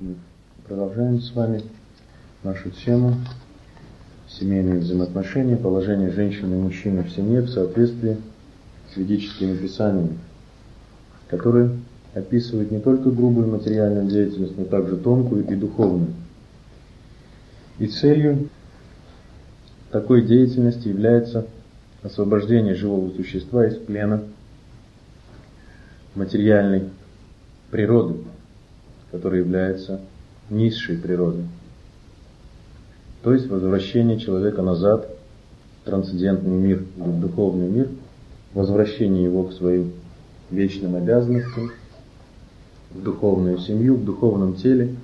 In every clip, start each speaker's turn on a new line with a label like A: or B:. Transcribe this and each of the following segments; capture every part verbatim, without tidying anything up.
A: Мы продолжаем с вами нашу тему семейные взаимоотношения, положение женщины и мужчины в семье в соответствии с ведическими писаниями, которые описывают не только грубую материальную деятельность, но также тонкую и духовную. И целью такой деятельности является освобождение живого существа из плена материальной природы, которая является низшей природой. То есть возвращение человека назад в трансцендентный мир, в духовный мир, возвращение его к своим вечным обязанностям, в духовную семью, в духовном теле,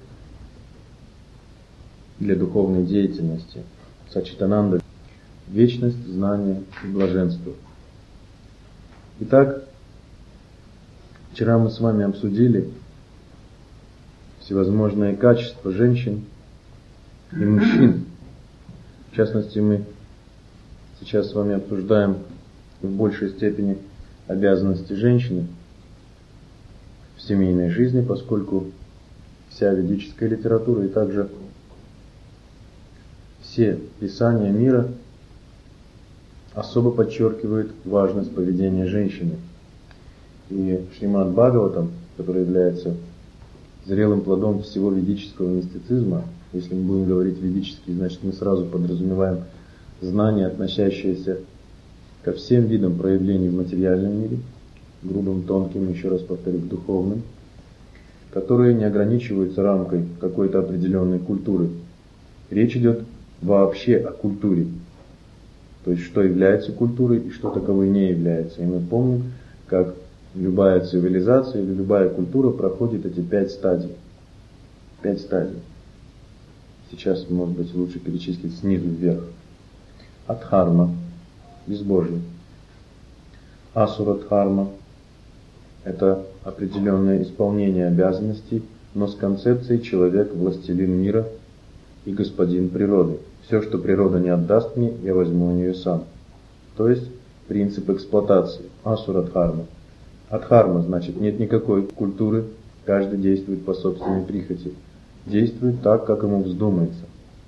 A: для духовной деятельности. Сачитананда, вечность, знание и блаженство. Итак, вчера мы с вами обсудили всевозможные качества женщин и мужчин. В частности, мы сейчас с вами обсуждаем в большей степени обязанности женщины в семейной жизни, поскольку вся ведическая литература и также все писания мира особо подчеркивают важность поведения женщины. И Шримад Бхагаватам, который является зрелым плодом всего ведического мистицизма, если мы будем говорить ведический, значит мы сразу подразумеваем знания, относящиеся ко всем видам проявлений в материальном мире, грубым, тонким, еще раз повторю, духовным, которые не ограничиваются рамкой какой-то определенной культуры. Речь идет вообще о культуре, то есть что является культурой и что таковой не является. И мы помним, как любая цивилизация или любая культура проходит эти пять стадий. Пять стадий. Сейчас, может быть, лучше перечислить снизу вверх. Адхарма, безбожие. Асурадхарма – это определенное исполнение обязанностей, но с концепцией человек – властелин мира и господин природы. Все, что природа не отдаст мне, я возьму у нее сам. То есть принцип эксплуатации. Асурадхарма. Адхарма значит нет никакой культуры, каждый действует по собственной прихоти. Действует так, как ему вздумается.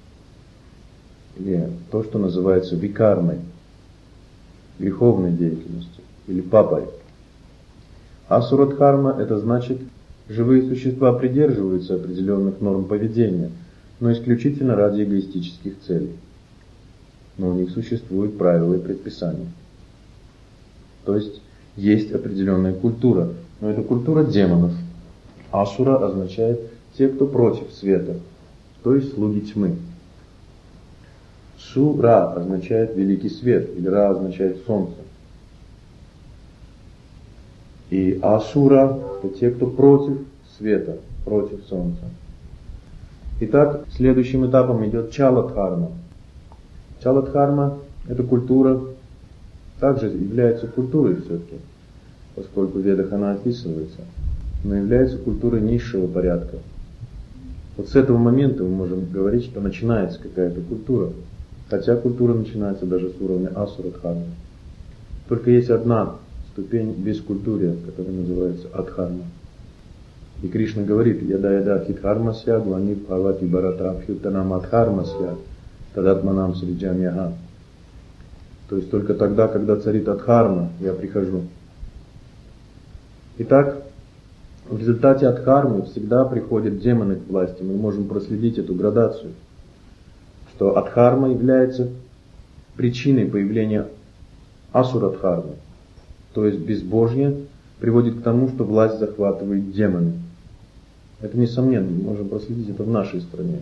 A: Или то, что называется викармой, греховной деятельностью, или папой. Асурадхарма это значит, живые существа придерживаются определенных норм поведения, но исключительно ради эгоистических целей. Но у них существуют правила и предписания. То есть есть определенная культура, но это культура демонов. Асура означает те, кто против света, то есть слуги тьмы. Сура означает великий свет, или Ра означает солнце. И Асура это те, кто против света, против солнца. Итак, следующим этапом идет Чаладхарма. Чаладхарма это культура, также является культурой все-таки, поскольку в Ведах она описывается, но является культурой низшего порядка. Вот с этого момента мы можем говорить, что начинается какая-то культура, хотя культура начинается даже с уровня Асурадхармы. Только есть одна ступень бескультурия, которая называется Адхарма. И Кришна говорит: яда-яда хитхармасья глани бхавати барата абхютанам адхармасья тадатманам сриджамьяха. То есть только тогда, когда царит адхарма, я прихожу. Итак, в результате адхармы всегда приходят демоны к власти. Мы можем проследить эту градацию, что адхарма является причиной появления асурадхармы. То есть безбожье приводит к тому, что власть захватывает демоны. Это несомненно, мы можем проследить это в нашей стране.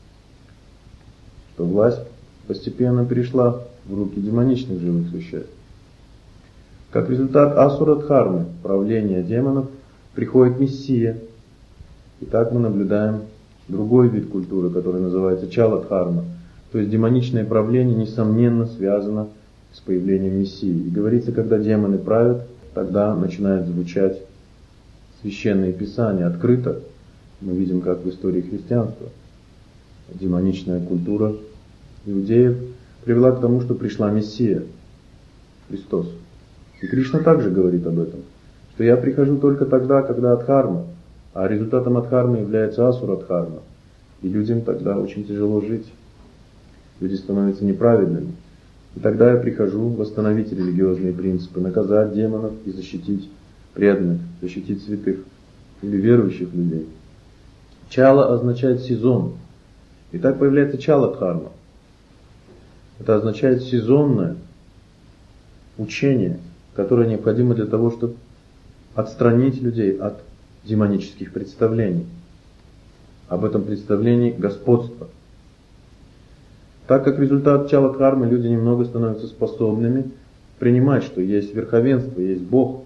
A: Что власть постепенно перешла в руки демоничных живых существ. Как результат асурадхармы, правления демонов, приходит Мессия. И так мы наблюдаем другой вид культуры, который называется Чаладхарма. То есть демоничное правление, несомненно, связано с появлением Мессии. И говорится, когда демоны правят, тогда начинает звучать священное писание открыто. Мы видим, как в истории христианства демоничная культура иудеев привела к тому, что пришла Мессия, Христос. И Кришна также говорит об этом, что я прихожу только тогда, когда адхарма А результатом адхармы является асурадхарма. И людям тогда очень тяжело жить. Люди становятся неправедными. И тогда я прихожу восстановить религиозные принципы, наказать демонов и защитить преданных, защитить святых или верующих людей. Чала означает сезон. И так появляется чала-дхарма. Это означает сезонное учение, которое необходимо для того, чтобы отстранить людей от демонических представлений. Об этом представлении господства. Так как результат чала-дхармы люди немного становятся способными принимать, что есть верховенство, есть Бог,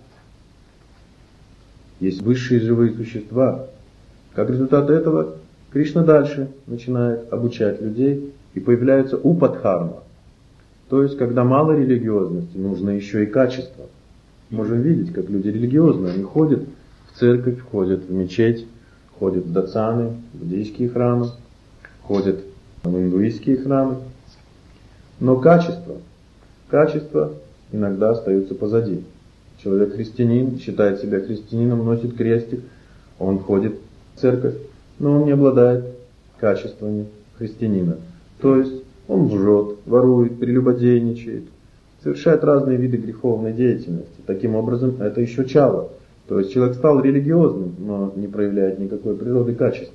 A: есть высшие живые существа. Как результат этого Кришна дальше начинает обучать людей, и появляется упадхарма. То есть, когда мало религиозности, нужно еще и качество. Можем видеть, как люди религиозные, они ходят в церковь, ходят в мечеть, ходят в дацаны, в буддийские храмы, ходят в индуистские храмы. Но качество, качество иногда остается позади. Человек христианин, считает себя христианином, носит крестик, он ходит в церковь, но он не обладает качествами христианина. То есть он лжет, ворует, прелюбодейничает, совершает разные виды греховной деятельности. Таким образом, это еще чала. То есть человек стал религиозным, но не проявляет никакой природы качеств.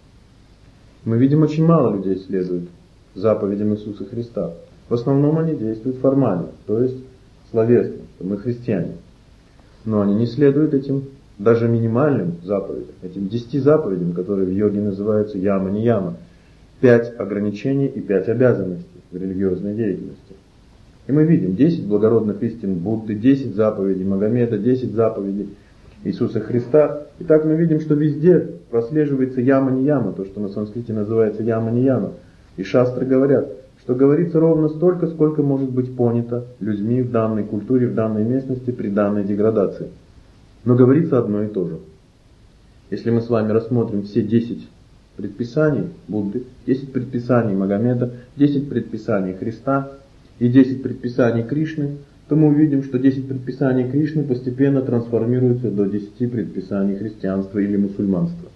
A: Мы видим, очень мало людей следует заповедям Иисуса Христа. В основном они действуют формально, то есть словесно, что мы христиане. Но они не следуют этим даже минимальным заповедям, этим десяти заповедям, которые в йоге называются яма-нияма. Пять ограничений и пять обязанностей в религиозной деятельности. И мы видим десять благородных истин Будды, десять заповедей Магомеда, десять заповедей Иисуса Христа. И так мы видим, что везде прослеживается яма-нияма, то, что на санскрите называется яма-нияма. И шастры говорят, что говорится ровно столько, сколько может быть понято людьми в данной культуре, в данной местности, при данной деградации. Но говорится одно и то же. Если мы с вами рассмотрим все десять предписаний Будды, десять предписаний Магомеда, десять предписаний Христа и десять предписаний Кришны, то мы увидим, что десять предписаний Кришны постепенно трансформируются до десяти предписаний христианства или мусульманства.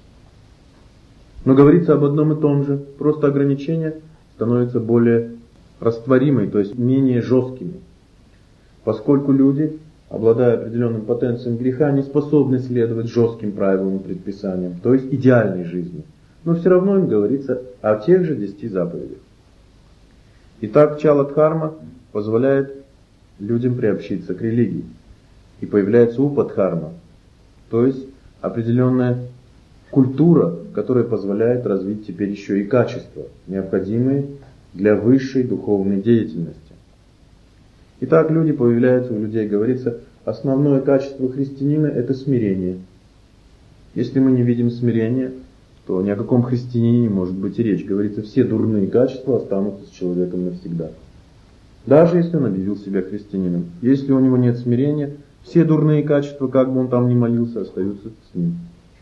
A: Но говорится об одном и том же, просто ограничения становятся более растворимыми, то есть менее жесткими. Поскольку люди, обладая определенным потенцией греха, не способны следовать жестким правилам и предписаниям, то есть идеальной жизни. Но все равно им говорится о тех же десяти заповедях. Итак, чала-дхарма позволяет людям приобщиться к религии. И появляется упадхарма, то есть определенная культура, которая позволяет развить теперь еще и качества, необходимые для высшей духовной деятельности. Итак, люди появляются, у людей говорится, основное качество христианина – это смирение. Если мы не видим смирения, то ни о каком христианине не может быть и речь. Говорится, все дурные качества останутся с человеком навсегда. Даже если он объявил себя христианином. Если у него нет смирения, все дурные качества, как бы он там ни молился, остаются с ним.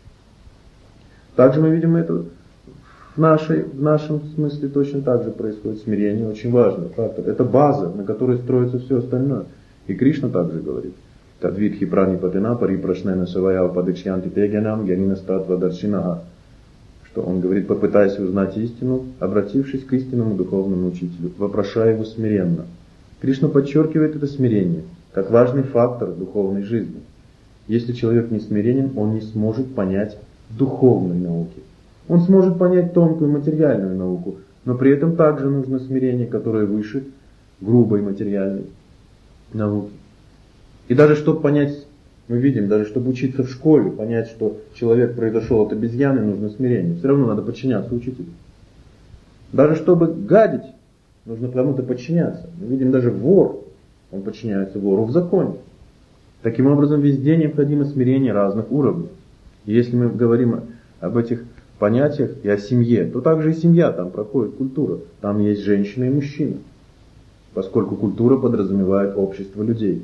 A: Также мы видим это в, нашей, в нашем смысле точно так же происходит. Смирение очень важный фактор. Это база, на которой строится все остальное. И Кришна также говорит. Тадвидхи пранипатена парипрашнена савая падыкшьянти тегянам гянина статва даршинаха. Что он говорит, попытайся узнать истину, обратившись к истинному духовному учителю, вопрошая его смиренно. Кришна подчеркивает это смирение, как важный фактор духовной жизни. Если человек не смиренен, он не сможет понять духовной науки. Он сможет понять тонкую материальную науку, но при этом также нужно смирение, которое выше грубой материальной науки. И даже чтобы понять, мы видим, даже чтобы учиться в школе, понять, что человек произошел от обезьяны, нужно смирение. Все равно надо подчиняться учителю. Даже чтобы гадить, нужно кому-то подчиняться. Мы видим, даже вор, он подчиняется вору в законе. Таким образом, везде необходимо смирение разных уровней. И если мы говорим об этих понятиях и о семье, то также и семья, там проходит культура. Там есть женщина и мужчина. Поскольку культура подразумевает общество людей.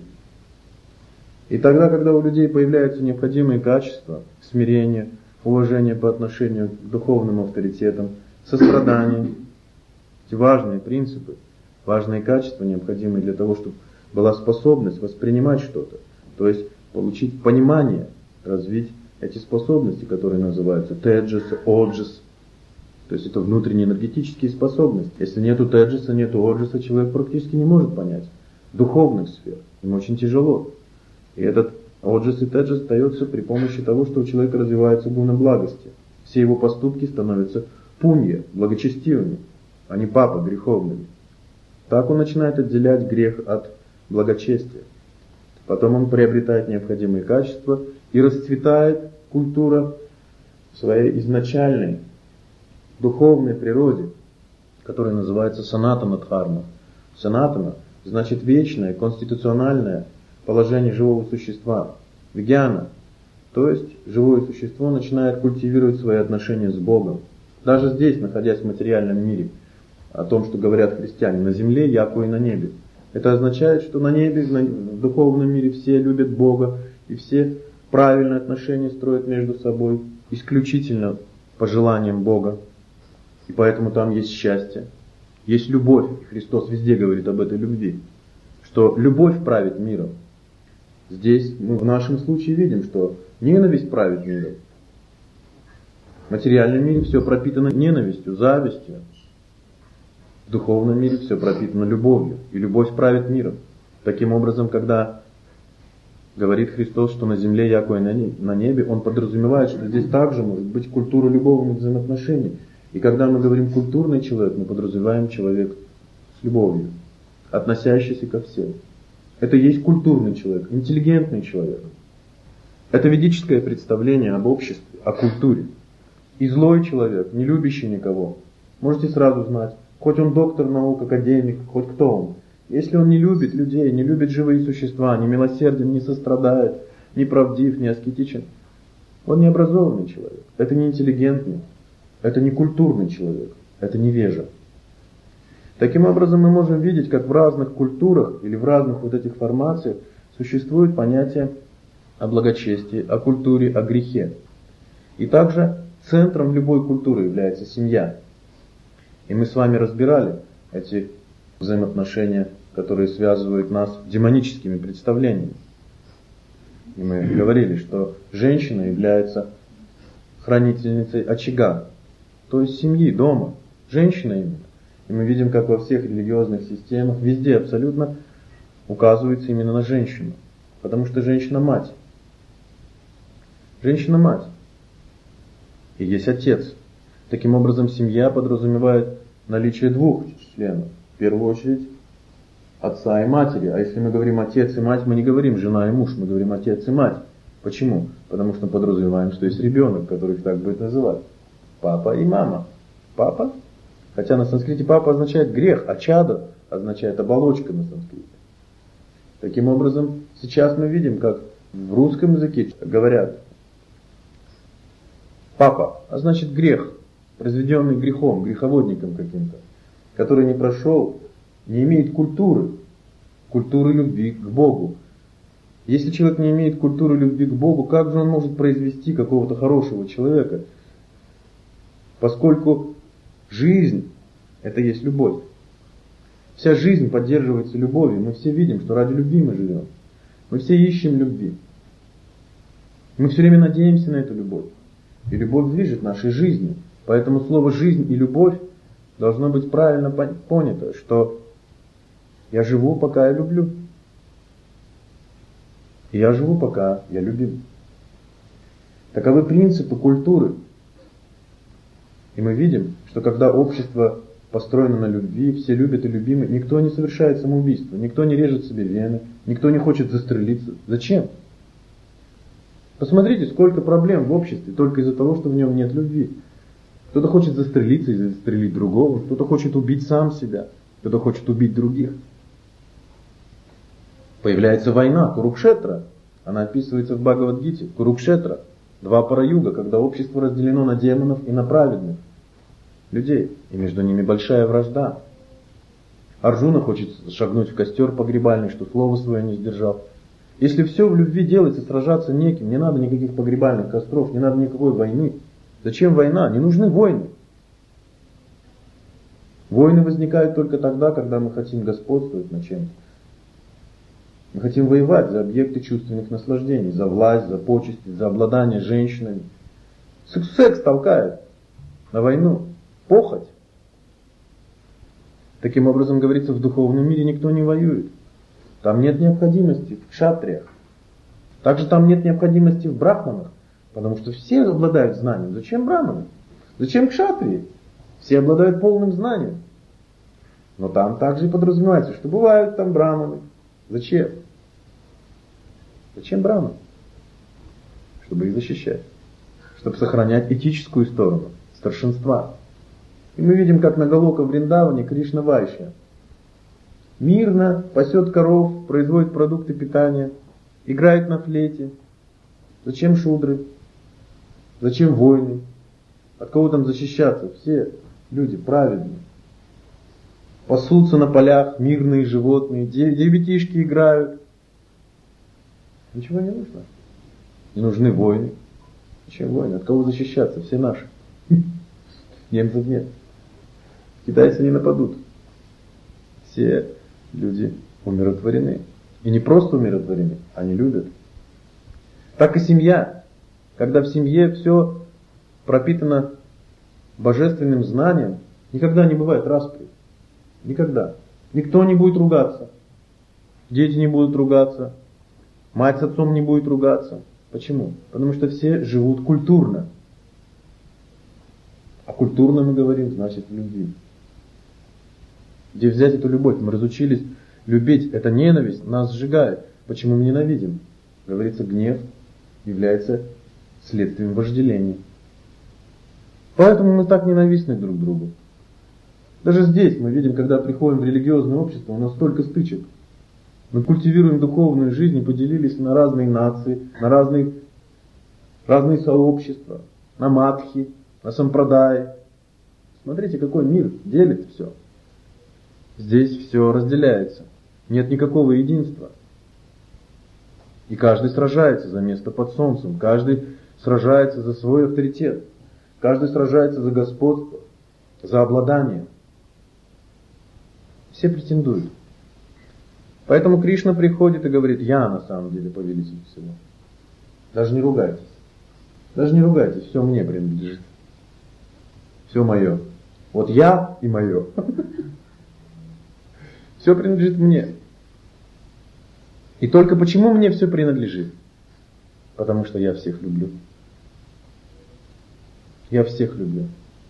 A: И тогда, когда у людей появляются необходимые качества, смирение, уважение по отношению к духовным авторитетам, сострадание, эти важные принципы, важные качества, необходимые для того, чтобы была способность воспринимать что-то, то есть получить понимание, развить эти способности, которые называются теджаса, оджас, то есть это внутренние энергетические способности. Если нету теджаса, нету оджаса, человек практически не может понять духовных сфер. Ему очень тяжело. И этот оджас и теджас дается при помощи того, что у человека развивается гуна благости. Все его поступки становятся пунья, благочестивыми, а не папа греховными. Так он начинает отделять грех от благочестия. Потом он приобретает необходимые качества и расцветает культура в своей изначальной духовной природе, которая называется санатана дхарма. Санатана значит вечное, конституциональное положение живого существа. Вигьяна, то есть живое существо начинает культивировать свои отношения с Богом. Даже здесь, находясь в материальном мире, о том, что говорят христиане, на земле, яко и на небе. Это означает, что на небе, в духовном мире все любят Бога, и все правильные отношения строят между собой, исключительно по желаниям Бога. И поэтому там есть счастье, есть любовь. И Христос везде говорит об этой любви, что любовь правит миром. Здесь мы в нашем случае видим, что ненависть правит миром. В материальном мире все пропитано ненавистью, завистью. В духовном мире все пропитано любовью. И любовь правит миром. Таким образом, когда говорит Христос, что на земле, яко и на небе, Он подразумевает, что здесь также может быть культура любовных взаимоотношений. И когда мы говорим культурный человек, мы подразумеваем человек с любовью, относящийся ко всем. Это и есть культурный человек, интеллигентный человек. Это ведическое представление об обществе, о культуре. И злой человек, не любящий никого, можете сразу знать, хоть он доктор наук, академик, хоть кто он. Если он не любит людей, не любит живые существа, не милосерден, не сострадает, не правдив, не аскетичен, он не образованный человек. Это не интеллигентный, это не культурный человек, это невежа. Таким образом мы можем видеть, как в разных культурах или в разных вот этих формациях существует понятие о благочестии, о культуре, о грехе. И также центром любой культуры является семья. И мы с вами разбирали эти взаимоотношения, которые связывают нас с демоническими представлениями. И мы говорили, что женщина является хранительницей очага, то есть семьи, дома. Женщина именно. И мы видим, как во всех религиозных системах, везде абсолютно указывается именно на женщину. Потому что женщина-мать. Женщина-мать. И есть отец. Таким образом, семья подразумевает наличие двух членов. В первую очередь, отца и матери. А если мы говорим отец и мать, мы не говорим жена и муж, мы говорим отец и мать. Почему? Потому что подразумеваем, что есть ребенок, который их так будет называть. Папа и мама. Папа, хотя на санскрите папа означает грех, а чада означает оболочка на санскрите. Таким образом, сейчас мы видим, как в русском языке говорят папа, а значит грех, произведенный грехом, греховодником каким-то, который не прошел, не имеет культуры, культуры любви к Богу. Если человек не имеет культуры любви к Богу, как же он может произвести какого-то хорошего человека? Поскольку жизнь – это есть любовь. Вся жизнь поддерживается любовью. Мы все видим, что ради любви мы живем. Мы все ищем любви. Мы все время надеемся на эту любовь. И любовь движет нашей жизнью. Поэтому слово «жизнь» и «любовь» должно быть правильно понято, что я живу, пока я люблю. И я живу, пока я любим. Таковы принципы культуры. И мы видим, что когда общество построено на любви, все любят и любимы, никто не совершает самоубийство, никто не режет себе вены, никто не хочет застрелиться. Зачем? Посмотрите, сколько проблем в обществе только из-за того, что в нем нет любви. Кто-то хочет застрелиться и застрелить другого, кто-то хочет убить сам себя, кто-то хочет убить других. Появляется война, Курукшетра. Она описывается в Бхагавад-гите. Курукшетра. Два параюга, когда общество разделено на демонов и на праведных людей. И между ними большая вражда. Арджуна хочет шагнуть в костер погребальный, что слово свое не сдержал. Если все в любви делается, сражаться неким, не надо никаких погребальных костров, не надо никакой войны. Зачем война? Не нужны войны. Войны возникают только тогда, когда мы хотим господствовать над чем-то. Мы хотим воевать за объекты чувственных наслаждений, за власть, за почести, за обладание женщинами. Секс, секс толкает на войну, похоть. Таким образом, говорится, в духовном мире никто не воюет. Там нет необходимости в кшатриях. Также там нет необходимости в брахманах, потому что все обладают знанием. Зачем брахманы? Зачем кшатрии? Все обладают полным знанием. Но там также и подразумевается, что бывают там брахманы. Зачем? Зачем брахманы? Чтобы их защищать. Чтобы сохранять этическую сторону, старшинства. И мы видим, как на Галока в Вриндаване Кришна Вайшья мирно пасет коров, производит продукты питания, играет на флейте. Зачем шудры? Зачем войны? От кого там защищаться? Все люди праведные. Пасутся на полях мирные животные, девятишки играют. Ничего не нужно. Не нужны войны. Зачем войны? От кого защищаться? Все наши. Немцев нет. Китайцы не нападут. Все люди умиротворены. И не просто умиротворены, они любят. Так и семья. Когда в семье все пропитано божественным знанием, никогда не бывает распри. Никогда. Никто не будет ругаться. Дети не будут ругаться. Мать с отцом не будет ругаться. Почему? Потому что все живут культурно. А культурно мы говорим, значит в любви. Где взять эту любовь? Мы разучились любить. Эта ненависть нас сжигает. Почему мы ненавидим? Говорится, гнев является следствием вожделения. Поэтому мы так ненавистны друг к другу. Даже здесь мы видим, когда приходим в религиозное общество, у нас столько стычек. Мы культивируем духовную жизнь и поделились на разные нации, на разные, разные сообщества, на мадхи, на сампрадай. Смотрите, какой мир делит все. Здесь все разделяется. Нет никакого единства. И каждый сражается за место под солнцем. Каждый сражается за свой авторитет. Каждый сражается за господство, за обладание. Все претендуют. Поэтому Кришна приходит и говорит: я на самом деле повелитель всего. Даже не ругайтесь. Даже не ругайтесь, все мне принадлежит. Все мое. Вот я и мое. Все принадлежит мне. И только почему мне все принадлежит? Потому что я всех люблю. Я всех люблю.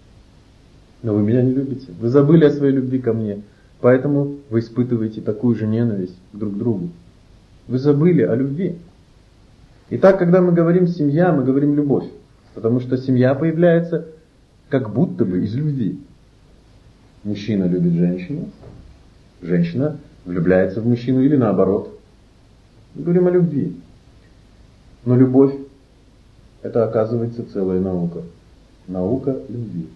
A: Но вы меня не любите. Вы забыли о своей любви ко мне. Поэтому вы испытываете такую же ненависть друг к другу. Вы забыли о любви. Итак, когда мы говорим семья, мы говорим любовь. Потому что семья появляется как будто бы из любви. Мужчина любит женщину. Женщина влюбляется в мужчину или наоборот. Мы говорим о любви. Но любовь — это, оказывается, целая наука. Наука любви.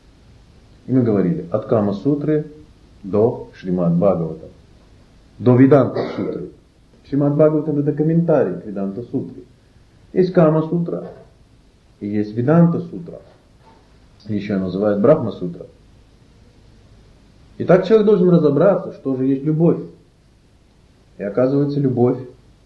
A: И мы говорили от Кама-сутры до Шримад Бхагавата. До Веданта сутры. Шримад Бхагавата — это комментарий к Веданта сутре. Есть Кама-сутра и есть Веданта-сутра. Еще называют Брахма-сутра. Итак, человек должен разобраться, что же есть любовь. И оказывается, любовь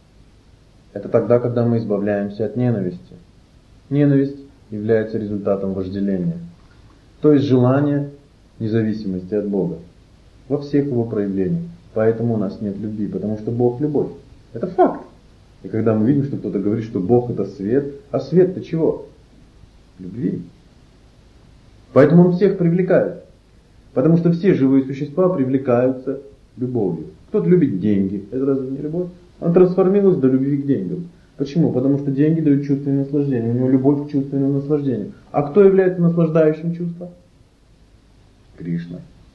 A: — это тогда, когда мы избавляемся от ненависти. Ненависть является результатом вожделения. То есть желание независимости от Бога. Во всех его проявлениях. Поэтому у нас нет любви, потому что Бог — любовь. Это факт. И когда мы видим, что кто-то говорит, что Бог — это свет, а свет-то чего? Любви. Поэтому он всех привлекает. Потому что все живые существа привлекаются любовью. Кто-то любит деньги. Это разве не любовь? Он трансформировался до любви к деньгам. Почему? Потому что деньги дают чувственное наслаждение. У него любовь к чувственному наслаждению. А кто является наслаждающим чувство? Кришна.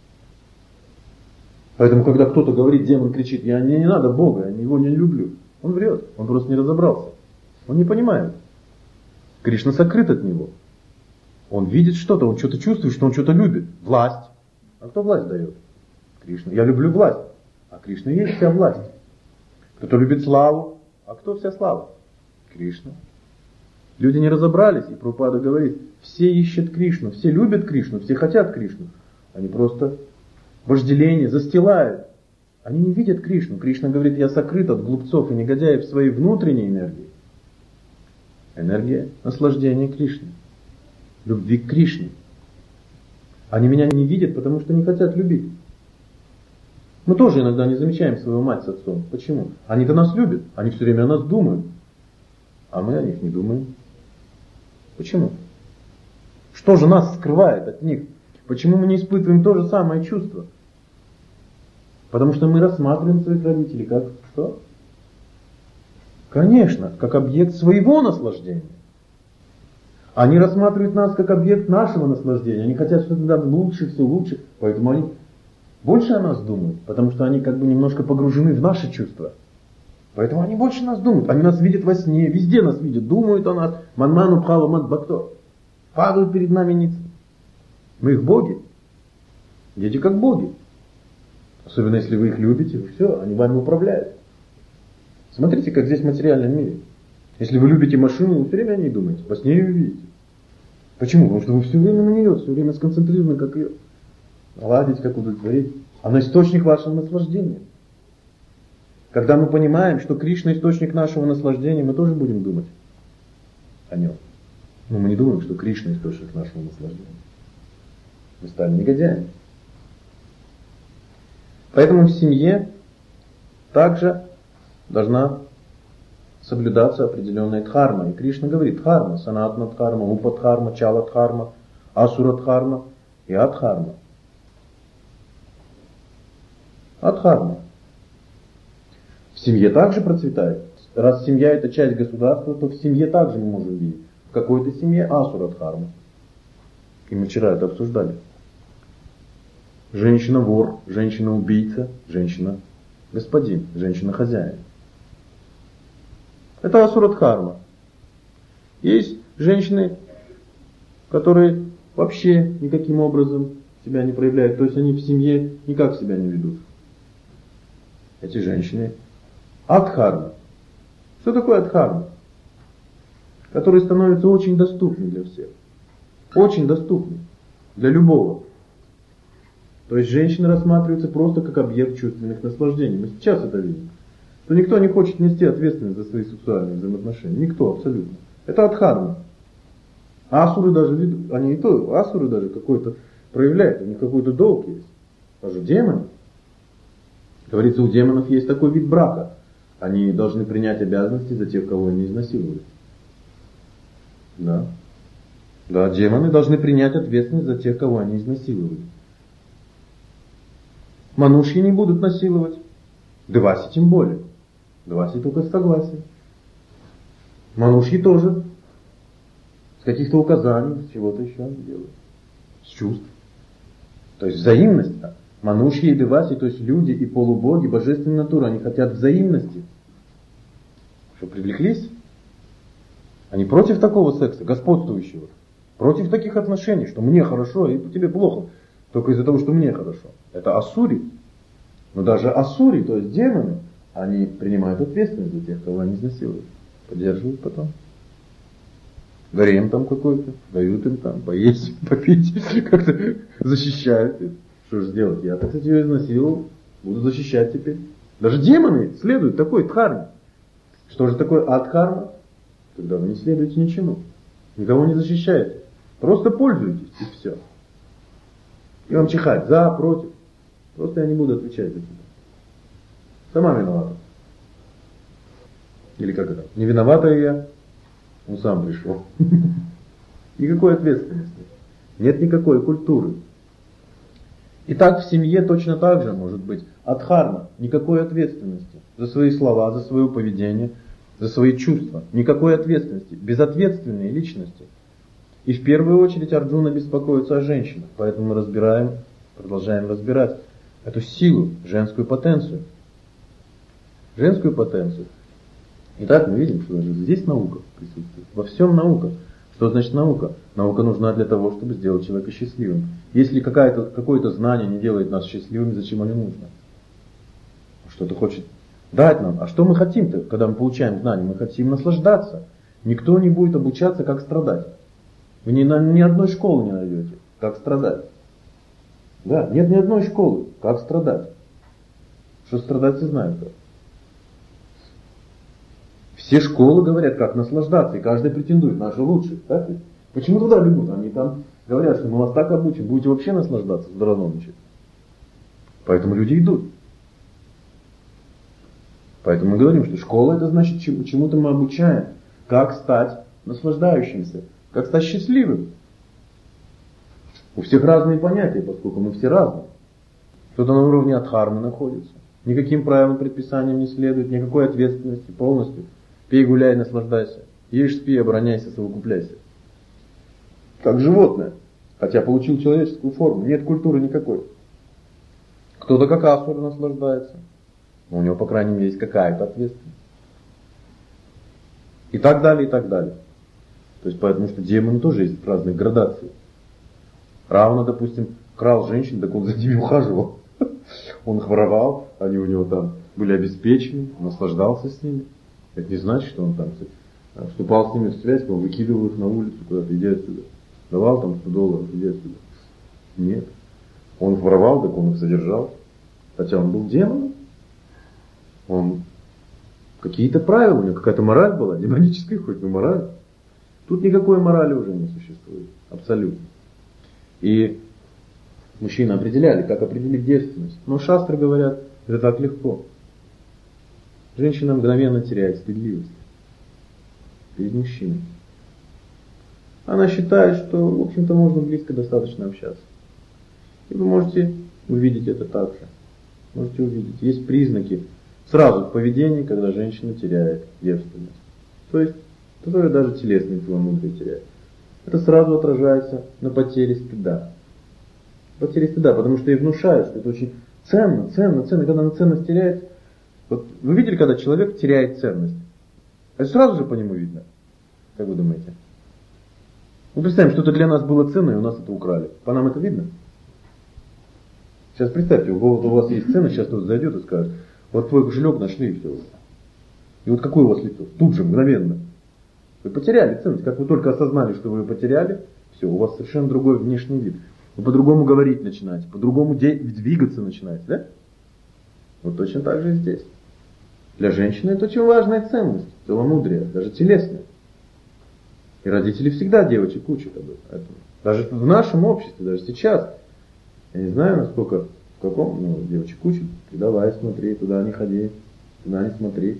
A: Поэтому, когда кто-то говорит, демон кричит: я мне не надо Бога, я его не люблю. Он врет. Он просто не разобрался. Он не понимает. Кришна сокрыт от него. Он видит что-то, он что-то чувствует, что он что-то любит. Власть. А кто власть дает? Кришна. Я люблю власть. А Кришна есть вся власть. Кто-то любит славу. А кто вся слава? Кришна. Люди не разобрались, и Прабхупада говорит: все ищут Кришну, все любят Кришну, все хотят Кришну. Они просто вожделение застилают Они не видят Кришну. Кришна говорит, я сокрыт от глупцов и негодяев своей внутренней энергии. Энергия наслаждения Кришны. Любви к Кришне. Они меня не видят, потому что не хотят любить. Мы тоже иногда не замечаем свою мать с отцом. Почему? Они-то нас любят, они все время о нас думают. А мы о них не думаем. Почему? Что же нас скрывает от них? Почему мы не испытываем то же самое чувство? Потому что мы рассматриваем своих родителей как что? Конечно, как объект своего наслаждения. Они рассматривают нас как объект нашего наслаждения. Они хотят что-то лучше, все лучше. Поэтому они больше о нас думают. Потому что они как бы немножко погружены в наши чувства. Поэтому они больше нас думают. Они нас видят во сне, везде нас видят. Думают о нас. Манману пхава мат бхакто. Падают перед нами ниц. Мы их боги. Дети как боги. Особенно если вы их любите, все, они вами управляют. Смотрите, как здесь в материальном мире. Если вы любите машину, вы все время о ней думаете. Во сне ее видите. Почему? Потому что вы все время на нее, все время сконцентрированы, как ее наладить, как удовлетворить. Она источник вашего наслаждения. Когда мы понимаем, что Кришна источник нашего наслаждения, мы тоже будем думать о нем. Но мы не думаем, что Кришна источник нашего наслаждения. Мы стали негодяями. Поэтому в семье также должна соблюдаться определенная дхарма. И Кришна говорит дхарма, санатна дхарма, упадхарма, чала дхарма, асура дхарма и адхарма. Адхарма. В семье также процветает. Раз семья это часть государства, то в семье также мы можем видеть. В какой-то семье асура дхарма. И мы вчера это обсуждали. Женщина-вор, женщина-убийца, женщина-господин, женщина-хозяин. Это асурадхарма. Есть женщины, которые вообще никаким образом себя не проявляют. То есть они в семье никак себя не ведут. Эти женщины адхарма. Что такое адхарма? Которые становятся очень доступны для всех. Очень доступны для любого. То есть женщины рассматриваются просто как объект чувственных наслаждений. Мы сейчас это видим. То никто не хочет нести ответственность за свои сексуальные взаимоотношения. Никто абсолютно. Это адхарма. А асуры даже, они и то, асуры даже какой-то проявляют, у них какой-то долг есть. Даже демоны. Говорится, у демонов есть такой вид брака. Они должны принять обязанности за тех, кого они изнасиловали. Да. Да, демоны должны принять ответственность за тех, кого они изнасиловали. Манушьи не будут насиловать. Деваси тем более. Деваси только с согласия. Манушьи тоже. С каких-то указаний, с чего-то еще они делают. С чувств. То есть взаимность. Манушьи и деваси, то есть люди и полубоги, божественная натура, они хотят взаимности. Что, привлеклись? Они против такого секса, господствующего. Против таких отношений, что мне хорошо, и тебе плохо. Только из-за того, что мне хорошо. Это асури. Но даже асури, то есть демоны, они принимают ответственность за тех, кого они изнасилуют. Поддерживают потом. Гарем там какой-то, дают им там поесть, попить, как-то защищают их. Что же сделать? Я, так сказать, ее изнасиловал, буду защищать теперь. Даже демоны следуют такой дхарме. Что же такое адхарма? Когда вы не следуете ничему. Никого не защищаете. Просто пользуетесь и все. И вам чихать, за, против. Просто я не буду отвечать за тебя. Сама виновата. Или как это? Не виновата я, он сам пришел. Никакой ответственности. Нет никакой культуры. Итак, в семье точно так же может быть адхарма. Никакой ответственности за свои слова, за свое поведение, за свои чувства. Никакой ответственности. Безответственные личности. И в первую очередь Арджуна беспокоится о женщинах. Поэтому мы разбираем, продолжаем разбирать эту силу, женскую потенцию. Женскую потенцию. Итак, мы видим, что даже здесь наука присутствует. Во всем наука. Что значит наука? Наука нужна для того, чтобы сделать человека счастливым. Если какое-то, какое-то знание не делает нас счастливыми, зачем оно нужно? Что-то хочет дать нам. А что мы хотим-то, когда мы получаем знания? Мы хотим наслаждаться. Никто не будет обучаться, как страдать. Вы ни, на, ни одной школы не найдете, как страдать. Да, нет ни одной школы, как страдать. Что страдать все знают как. Все школы говорят, как наслаждаться, и каждый претендует, наши лучшие. Так? Почему туда бегут? Они там говорят, что мы вас так обучим, будете вообще наслаждаться, здоровничать. Поэтому люди идут. Поэтому мы говорим, что школа это значит, чему-то мы обучаем. Как стать наслаждающимся, как стать счастливым. У всех разные понятия, поскольку мы все разные. Кто-то на уровне адхармы находится. Никаким правилам, предписаниям не следует, никакой ответственности полностью. Пей, гуляй, наслаждайся. Ешь, спи, обороняйся, совокупляйся. Как животное. Хотя получил человеческую форму. Нет культуры никакой. Кто-то как асура наслаждается. Но у него, по крайней мере, есть какая-то ответственность. И так далее, и так далее. То есть, потому что демоны тоже есть разные градации. Равно, допустим, крал женщин, так он за ними ухаживал. Он их воровал, они у него там были обеспечены, наслаждался с ними. Это не значит, что он там вступал с ними в связь, он выкидывал их на улицу куда-то, иди отсюда. Давал там сто долларов, иди отсюда. Нет. Он их воровал, так он их содержал. Хотя он был демоном. Он какие-то правила, у него какая-то мораль была, демоническая хоть, но мораль. Тут никакой морали уже не существует. Абсолютно. И мужчины определяли, как определить девственность. Но шастры говорят, это так легко. Женщина мгновенно теряет стыдливость перед мужчиной. Она считает, что, в общем-то, можно близко достаточно общаться. И вы можете увидеть это также. Можете увидеть. Есть признаки сразу в поведении, когда женщина теряет девственность. То есть, которая даже телесное целомудрие теряет. Это сразу отражается на потере стыда. Потере стыда, потому что ей внушают, что это очень ценно, ценно, ценно. Когда она ценность теряет, вот вы видели, когда человек теряет ценность? Это сразу же по нему видно. Как вы думаете? Ну, представим, что-то для нас было ценно, и у нас это украли. По нам это видно? Сейчас представьте, вот у вас есть ценность, сейчас кто-то зайдет и скажет, вот твой кошелек нашли и все. И вот какое у вас лицо? Тут же, мгновенно. Вы потеряли ценность. Как вы только осознали, что вы ее потеряли, все, у вас совершенно другой внешний вид. Вы по-другому говорить начинаете, по-другому двигаться начинаете, да? Вот точно так же и здесь. Для женщины это очень важная ценность, целомудрие, даже телесное. И родители всегда девочек учат об этом. Даже в нашем обществе, даже сейчас. Я не знаю, насколько, в каком, ну, девочек учат. Ты давай смотри, туда не ходи, туда не смотри.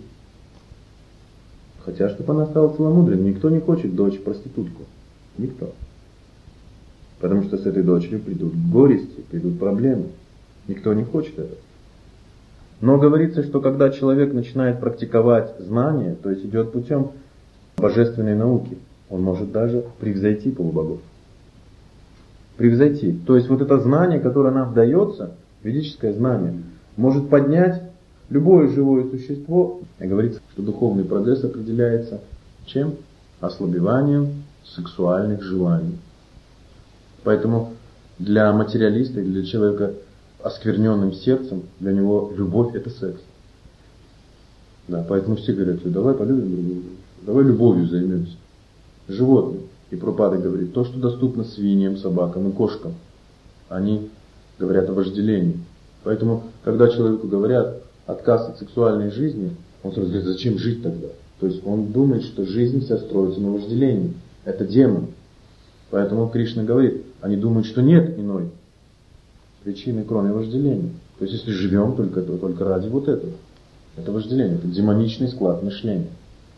A: Хотя, чтобы она стала целомудренной, никто не хочет дочь проститутку. Никто. Потому что с этой дочерью придут горести, придут проблемы. Никто не хочет этого. Но говорится, что когда человек начинает практиковать знания, то есть идет путем божественной науки, он может даже превзойти полубогов. Превзойти. То есть вот это знание, которое нам дается, ведическое знание, может поднять любое живое существо. И говорится, что духовный прогресс определяется чем? Ослабеванием сексуальных желаний. Поэтому для материалиста, для человека оскверненным сердцем, для него любовь это секс. Да, поэтому все говорят, давай полюбим друг друга, давай любовью займемся. Животные. И Прабхупада говорит, то, что доступно свиньям, собакам и кошкам, они говорят о вожделении. Поэтому, когда человеку говорят отказ от сексуальной жизни, он сразу говорит, зачем жить тогда? То есть он думает, что жизнь вся строится на вожделении. Это демон. Поэтому Кришна говорит, они думают, что нет иной причины, кроме вожделения. То есть если живем только, то, только ради вот этого. Это вожделение, это демоничный склад мышления.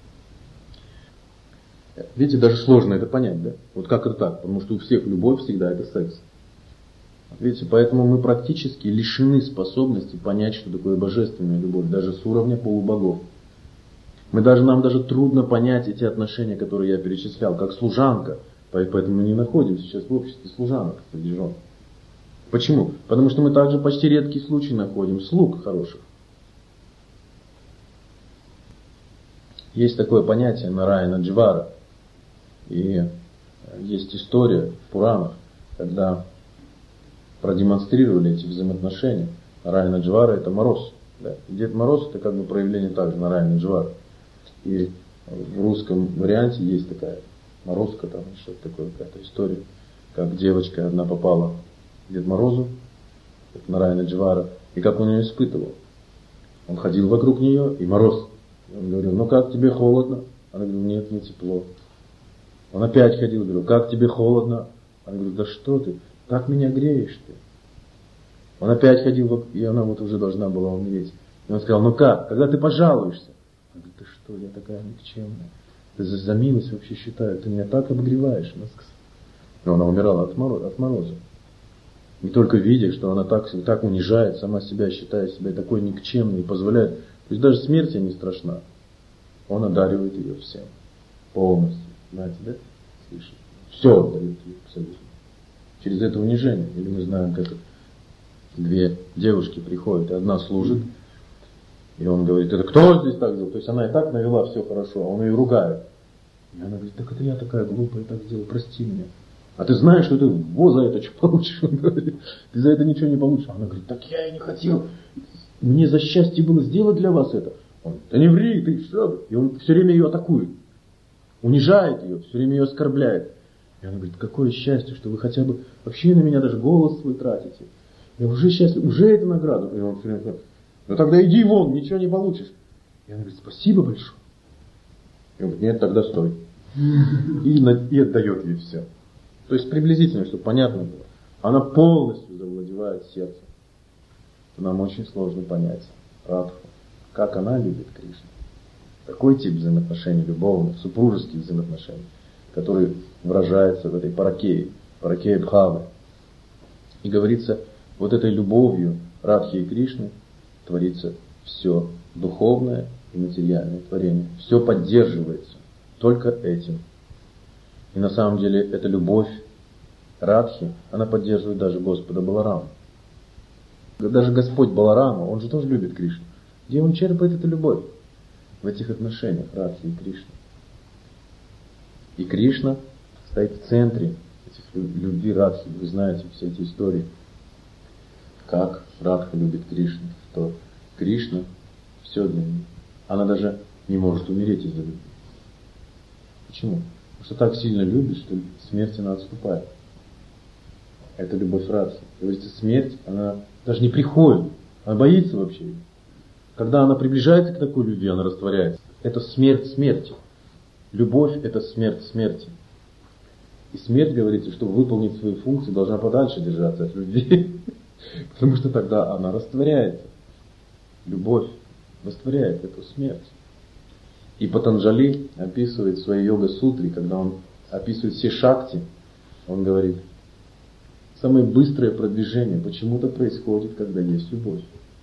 A: Видите, даже сложно это понять, да? Вот как это так? Потому что у всех любовь всегда это секс. Видите, поэтому мы практически лишены способности понять, что такое божественная любовь, даже с уровня полубогов. Мы даже, нам даже трудно понять эти отношения, которые я перечислял, как служанка. Поэтому мы не находимся сейчас в обществе служанок среди жен. Почему? Потому что мы также почти редкий случай находим слуг хороших. Есть такое понятие Нараяна Джвара. И есть история в Пуранах, когда продемонстрировали эти взаимоотношения. Нараяна Джвара это мороз. Да? Дед Мороз это как бы проявление также Нараяна Джвара. И в русском варианте есть такая морозка, там что-то такое, какая-то история, как девочка одна попала к Деду Морозу, Нараяна Джвара, и как он ее испытывал. Он ходил вокруг нее, и мороз. Он говорил, ну как тебе холодно? Она говорила, нет, не тепло. Он опять ходил, говорил, как тебе холодно? Она говорит, да что ты, как меня греешь ты? Он опять ходил, и она вот уже должна была умереть. И он сказал, ну как, когда ты пожалуешься? Она говорит, ты что, я такая никчемная. Ты за, за милость вообще считаю, ты меня так обогреваешь. Но она умирала от мороза. От мороза. Не только видя, что она так, так унижает сама себя, считая себя такой никчемной и позволяет. То есть даже смерть ей не страшна. Он одаривает ее всем. Полностью. Знаете, да? Слышите? Все отдает ей абсолютно. Через это унижение. Или мы знаем, как две девушки приходят, и одна служит, и он говорит, это кто здесь так сделал? То есть она и так навела все хорошо, а он ее ругает. И она говорит, так это я такая глупая так сделала, прости меня. А ты знаешь, что ты во за это что получишь? Он говорит, ты за это ничего не получишь. Она говорит, так я и не хотел. Мне за счастье было сделать для вас это. Он говорит, да не ври, ты что? И он все время ее атакует. Унижает ее, все время ее оскорбляет. И она говорит, какое счастье, что вы хотя бы вообще на меня даже голос свой тратите. Я уже счастлив, уже это награда. И он все время говорит, ну тогда иди вон, ничего не получишь. И она говорит, спасибо большое. И он говорит, нет, тогда стой. И, и отдает ей все. То есть приблизительно, чтобы понятно было. Она полностью завладевает сердцем. Это нам очень сложно понять. Радху. Как она любит Кришну. Такой тип взаимоотношений любовных, супружеских взаимоотношений, который выражается в этой паракее, паракее Бхавы. И говорится, вот этой любовью Радхи и Кришны творится все духовное и материальное творение. Все поддерживается только этим. И на самом деле эта любовь Радхи, она поддерживает даже Господа Баларама. Даже Господь Баларама, он же тоже любит Кришну. Где он черпает эту любовь? В этих отношениях Радхи и Кришны. И Кришна стоит в центре этих любви Радхи. Вы знаете все эти истории. Как Радха любит Кришну. Что Кришна все для нее. Она даже не может умереть из-за любви. Почему? Потому что так сильно любит, что смерть она отступает. Это любовь Радхи. Говорится, смерть, она даже не приходит. Она боится вообще. Когда она приближается к такой любви, она растворяется. Это смерть смерти. Любовь – это смерть смерти. И смерть, говорится, чтобы выполнить свои функции, должна подальше держаться от любви. Потому что тогда она растворяется. Любовь растворяет эту смерть. И Патанджали описывает в своей йога-сутре, когда он описывает все шакти, он говорит, самое быстрое продвижение почему-то происходит, когда есть любовь.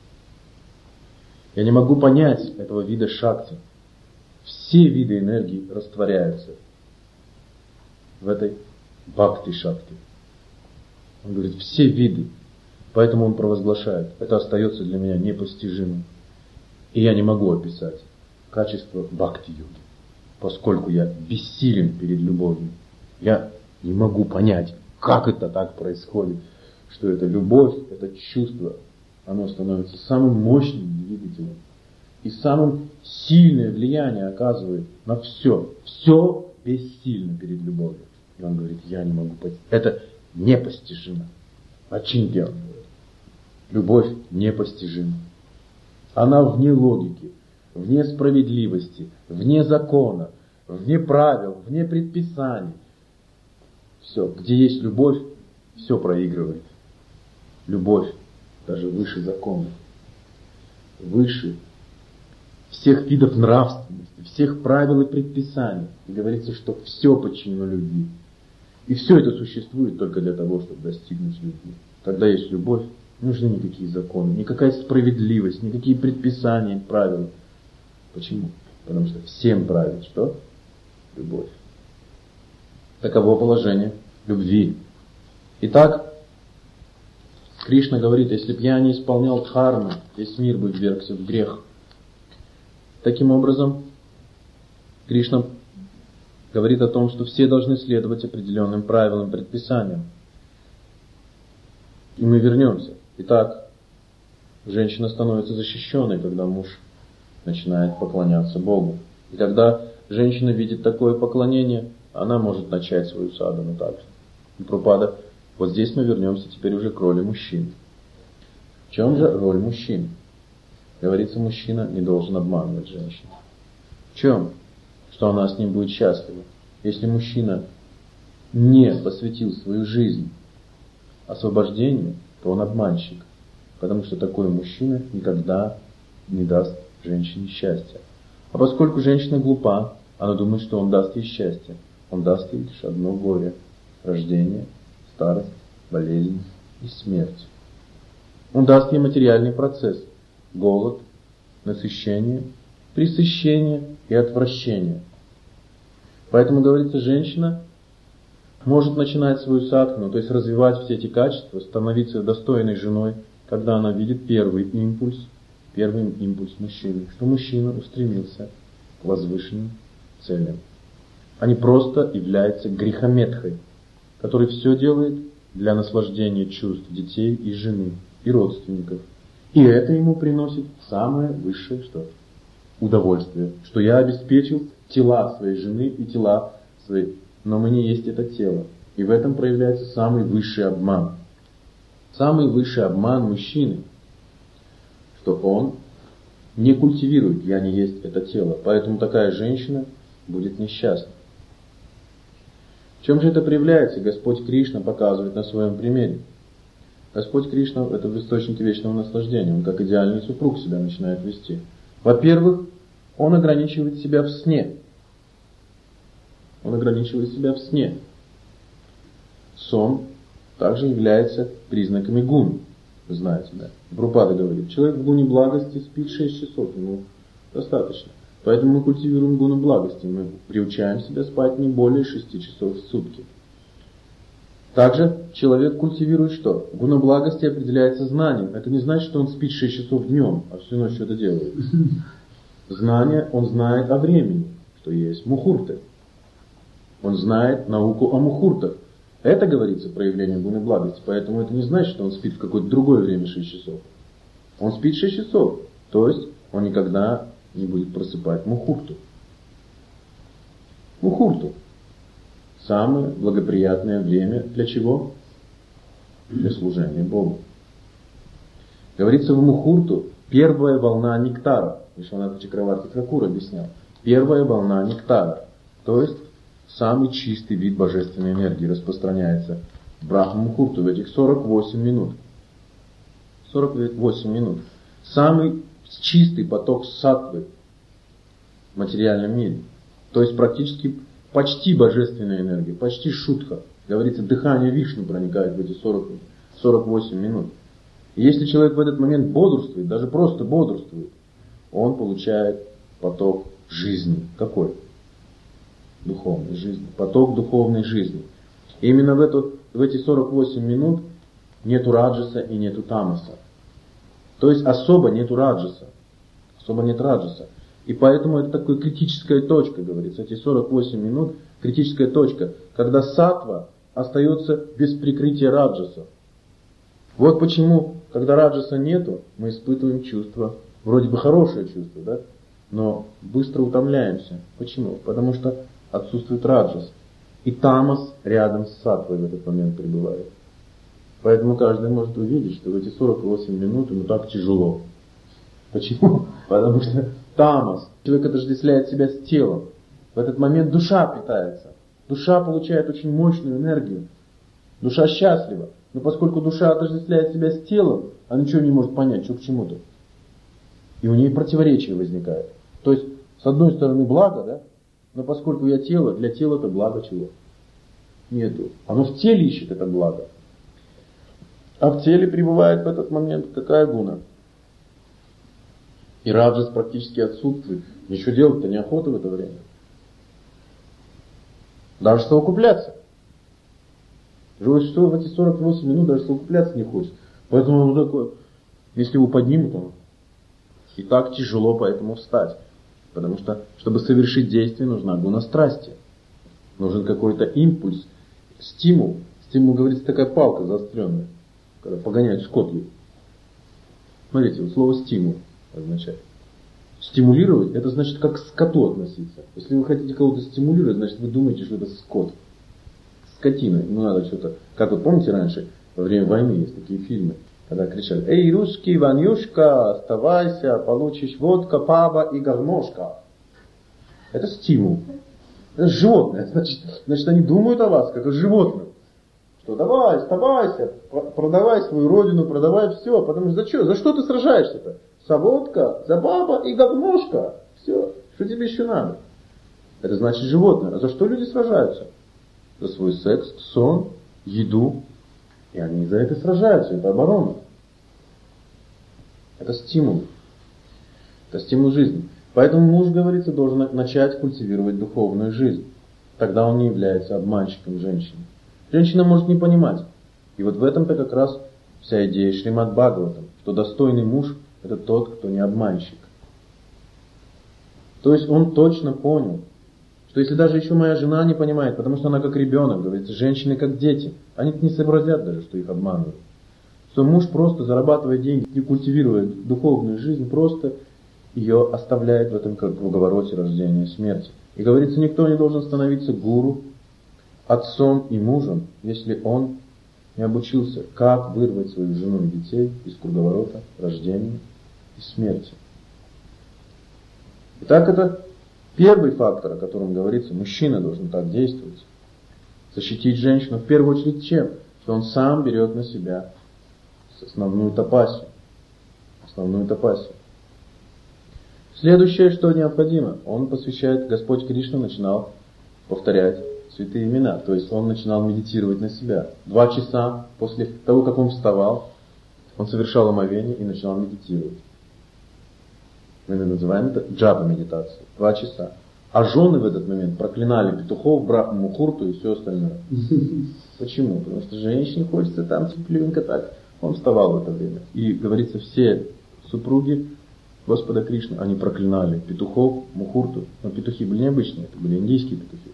A: Я не могу понять этого вида шакти. Все виды энергии растворяются в этой бхакти-шакти. Он говорит, все виды. Поэтому он провозглашает. Это остается для меня непостижимым. И я не могу описать качество бхакти-йоги, поскольку я бессилен перед любовью. Я не могу понять, как это так происходит, что эта любовь, это чувство, оно становится самым мощным двигателем и самым сильное влияние оказывает на все. Все бессильно перед любовью. И он говорит, я не могу понять. Это непостижимо. Ачинтья. Любовь непостижима. Она вне логики, вне справедливости, вне закона, вне правил, вне предписаний. Все, где есть любовь, все проигрывает. Любовь даже выше закона, выше всех видов нравственности, всех правил и предписаний. И говорится, что все подчинено любви. И все это существует только для того, чтобы достигнуть любви. Когда есть любовь, не нужны никакие законы, никакая справедливость, никакие предписания, правила. Почему? Потому что всем правит что? Любовь. Таково положение любви. Итак, Кришна говорит, если бы я не исполнял дхармы, весь мир бы ввергся в грех. Таким образом, Кришна говорит о том, что все должны следовать определенным правилам, предписаниям. И мы вернемся. Итак, женщина становится защищенной, когда муж начинает поклоняться Богу. И когда женщина видит такое поклонение, она может начать свою садхану также. И Прабхупада, вот здесь мы вернемся теперь уже к роли мужчин. В чем же роль мужчин? Говорится, мужчина не должен обманывать женщину. В чем? Что она с ним будет счастлива. Если мужчина не посвятил свою жизнь освобождению, то он обманщик. Потому что такой мужчина никогда не даст женщине счастья. А поскольку женщина глупа, она думает, что он даст ей счастье. Он даст ей лишь одно горе. Рождение, старость, болезнь и смерть. Он даст ей материальный процесс. Голод, насыщение, пресыщение и отвращение. Поэтому, говорится, женщина может начинать свою садхану, то есть развивать все эти качества, становиться достойной женой, когда она видит первый импульс, первый импульс мужчины, что мужчина устремился к возвышенным целям. А не просто является грехометхой, который все делает для наслаждения чувств детей и жены, и родственников. И это ему приносит самое высшее что? Удовольствие. Что я обеспечил тела своей жены и тела своей. Но мне есть это тело. И в этом проявляется самый высший обман. Самый высший обман мужчины, что он не культивирует, я не есть это тело. Поэтому такая женщина будет несчастна. В чем же это проявляется? Господь Кришна показывает на своем примере. Господь Кришна – это в источнике вечного наслаждения. Он как идеальный супруг себя начинает вести. Во-первых, он ограничивает себя в сне. Он ограничивает себя в сне. Сон также является признаками гун. Вы знаете, да? Прабхупада говорит, человек в гуне благости спит шесть часов, ему достаточно. Поэтому мы культивируем гуну благости. Мы приучаем себя спать не более шести часов в сутки. Также человек культивирует что? Гуна благости определяется знанием. Это не значит, что он спит шесть часов днем, а всю ночь что-то делает. Знание, он знает о времени, что есть мухурты. Он знает науку о мухуртах. Это, говорится, проявление гуны благости. Поэтому это не значит, что он спит в какое-то другое время шесть часов. Он спит шесть часов. То есть он никогда не будет просыпать мухурту. Мухурту. Самое благоприятное время для чего? Для служения Богу. Говорится в мухурту первая волна нектара. Вишванатха Чакраварти Тракур объяснял. Первая волна нектара. То есть самый чистый вид божественной энергии распространяется в Брахма-мухурту в этих сорок восемь минут. сорок восемь минут. Самый чистый поток саттвы в материальном мире. То есть практически почти божественная энергия, почти шутха. Говорится, дыхание Вишну проникает в эти сорок, сорок восемь минут. И если человек в этот момент бодрствует, даже просто бодрствует, он получает поток жизни. Какой? Духовной жизни. Поток духовной жизни. И именно в, эту, в эти сорок восемь минут нету раджаса и нету тамаса. То есть особо нету раджаса. Особо нет раджаса. И поэтому это такая критическая точка, говорится. Эти сорок восемь минут критическая точка, когда саттва остается без прикрытия раджаса. Вот почему, когда раджаса нету, мы испытываем чувство, вроде бы хорошее чувство, да? Но быстро утомляемся. Почему? Потому что отсутствует раджас. И тамас рядом с саттвой в этот момент пребывает. Поэтому каждый может увидеть, что в эти сорок восемь минут ему так тяжело. Почему? Потому что тамас. Человек отождествляет себя с телом. В этот момент душа питается. Душа получает очень мощную энергию. Душа счастлива. Но поскольку душа отождествляет себя с телом, она ничего не может понять, что к чему-то. И у нее противоречие возникает. То есть, с одной стороны, благо, да? Но поскольку я тело, для тела это благо чего? Нету. Оно в теле ищет это благо. А в теле пребывает в этот момент какая гуна? И раджас практически отсутствует. Ничего делать-то неохота в это время. Даже совокупляться. Живое существо в эти сорок восемь минут даже совокупляться не хочет. Поэтому он такой, если его поднимут, он и так тяжело поэтому встать. Потому что, чтобы совершить действие, нужна гуна страсти. Нужен какой-то импульс, стимул. Стимул, говорится, такая палка заостренная, когда погоняют скот. Смотрите, вот слово стимул означает. Стимулировать, это значит как к скоту относиться. Если вы хотите кого-то стимулировать, значит вы думаете, что это скот. Скотина. Ну надо что-то. Как вы помните раньше, во время войны есть такие фильмы. Когда кричали: «Эй, русский Ванюшка, оставайся, получишь водка, папа и гармошка». Это стимул. Это животное. Значит, значит, они думают о вас, как о животном. Что давай, оставайся, продавай свою родину, продавай все. Потому что за что? За что ты сражаешься-то? За водка, за баба и гармошка. Все. Что тебе еще надо? Это значит животное. А за что люди сражаются? За свой секс, сон, еду. И они за это сражаются. Это оборона. Это стимул. Это стимул жизни. Поэтому муж, говорится, должен начать культивировать духовную жизнь. Тогда он не является обманщиком женщины. Женщина может не понимать. И вот в этом-то как раз вся идея Шримад Бхагаватам, что достойный муж – это тот, кто не обманщик. То есть он точно понял, что если даже еще моя жена не понимает, потому что она как ребенок, говорится, женщины как дети, они не сообразят даже, что их обманывают. Что муж просто зарабатывает деньги, не культивирует духовную жизнь, просто ее оставляет в этом как круговороте рождения и смерти. И говорится, никто не должен становиться гуру, отцом и мужем, если он не обучился, как вырвать свою жену и детей из круговорота рождения и смерти. Итак, это первый фактор, о котором говорится, мужчина должен так действовать. Защитить женщину в первую очередь чем? Что он сам берет на себя основную тапасию. Основную тапасию. Следующее, что необходимо, он посвящает, Господь Кришна начинал повторять святые имена. То есть он начинал медитировать на себя. Два часа после того, как он вставал, он совершал омовение и начинал медитировать. Мы называем это джапа-медитацией. Два часа. А жены в этот момент проклинали петухов, брахму, мухурту и все остальное. Почему? Потому что женщине хочется там тепленько так. Он вставал в это время. И, говорится, все супруги Господа Кришны, они проклинали петухов, мухурту. Но петухи были необычные, это были индийские петухи.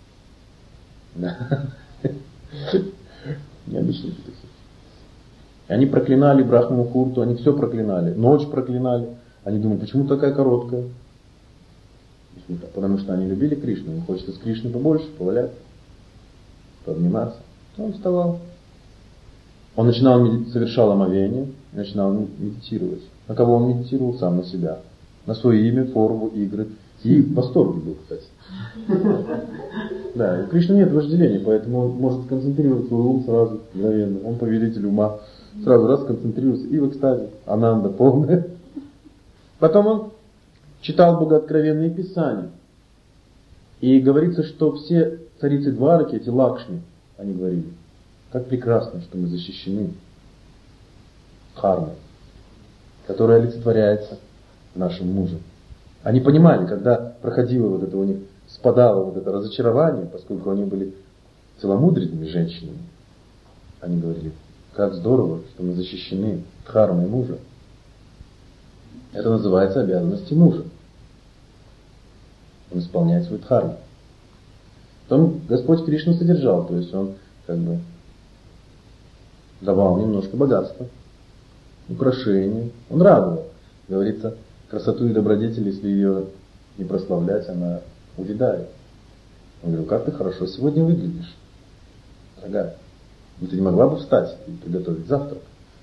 A: Да. Необычные петухи. И они проклинали брахму, мухурту, они все проклинали. Ночь проклинали. Они думают, почему такая короткая? Потому что они любили Кришну. Им хочется с Кришной побольше, поваляться, пообниматься. Он вставал. Он начинал, совершал омовение, начинал медитировать. На кого он медитировал? Сам на себя. На свое имя, форму, игры. И в восторге был, кстати. Да, у Кришны нет вожделения, поэтому он может концентрировать свой ум сразу, мгновенно. Он повелитель ума. Сразу раз концентрируется и в экстазе. Ананда полная. Потом он читал богооткровенные писания. И говорится, что все царицы Двараки, эти Лакшми, они говорили, как прекрасно, что мы защищены дхармой, которая олицетворяется нашим мужем. Они понимали, когда проходило вот это у них, спадало вот это разочарование, поскольку они были целомудренными женщинами, они говорили, как здорово, что мы защищены дхармой мужа. Это называется обязанности мужа. Он исполняет свою дхарму. Потом Господь Кришна содержал, то есть он как бы давал немножко богатства, украшения. Он радовал. Говорится, красоту и добродетель, если ее не прославлять, она увядает. Он говорил, как ты хорошо сегодня выглядишь, дорогая. Ну ты не могла бы встать и приготовить завтрак?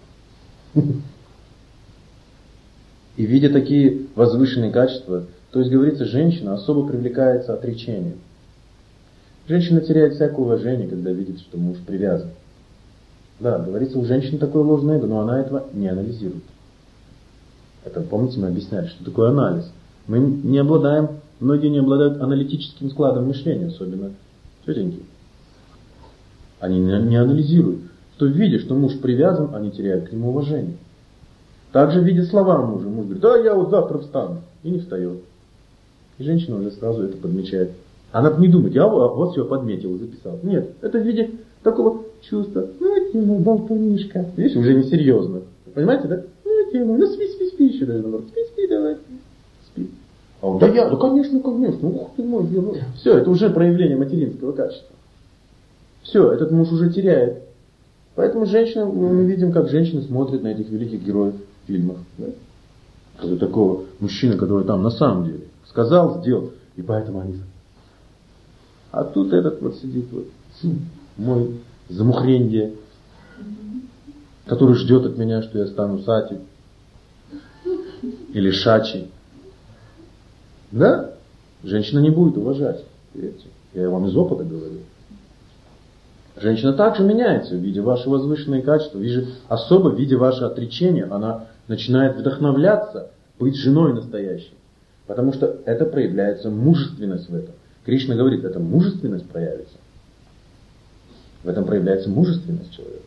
A: И видя такие возвышенные качества, то есть, говорится, женщина особо привлекается отречением. Женщина теряет всякое уважение, когда видит, что муж привязан. Да, говорится, у женщины такое ложное эго, но она этого не анализирует. Это, помните, мы объясняли, что такое анализ. Мы не обладаем, многие не обладают аналитическим складом мышления, особенно тетеньки. Они не анализируют. Что видя, что муж привязан, они теряют к нему уважение. Также видя слова мужа, муж говорит, да, я вот завтра встану. И не встает. И женщина уже сразу это подмечает. Она не думает, я вот все подметил и записал. Нет, это в виде такого чувства. Ну, ты мой болтунишка. Видишь, уже несерьезно. Понимаете, да? Ну, ты мой, ну спи, спи, спи еще даже. Спи, спи, давай. Спи. А он, да я, да конечно, конечно. Ух ты мой герой. Все, это уже проявление материнского качества. Все, этот муж уже теряет. Поэтому женщина, мы видим, как женщины смотрят на этих великих героев в фильмах. Да? Это такого мужчины, который там на самом деле сказал, сделал. И поэтому они... А тут этот вот сидит вот, мой замухренье, который ждет от меня, что я стану сати или шачи. Да? Женщина не будет уважать. Верьте. Я вам из опыта говорю. Женщина также меняется в виде вашего возвышенные качества, в виде, особо в виде вашего отречения. Она начинает вдохновляться быть женой настоящей. Потому что это проявляется мужественность в этом. Кришна говорит, это мужественность проявится. В этом проявляется мужественность человека.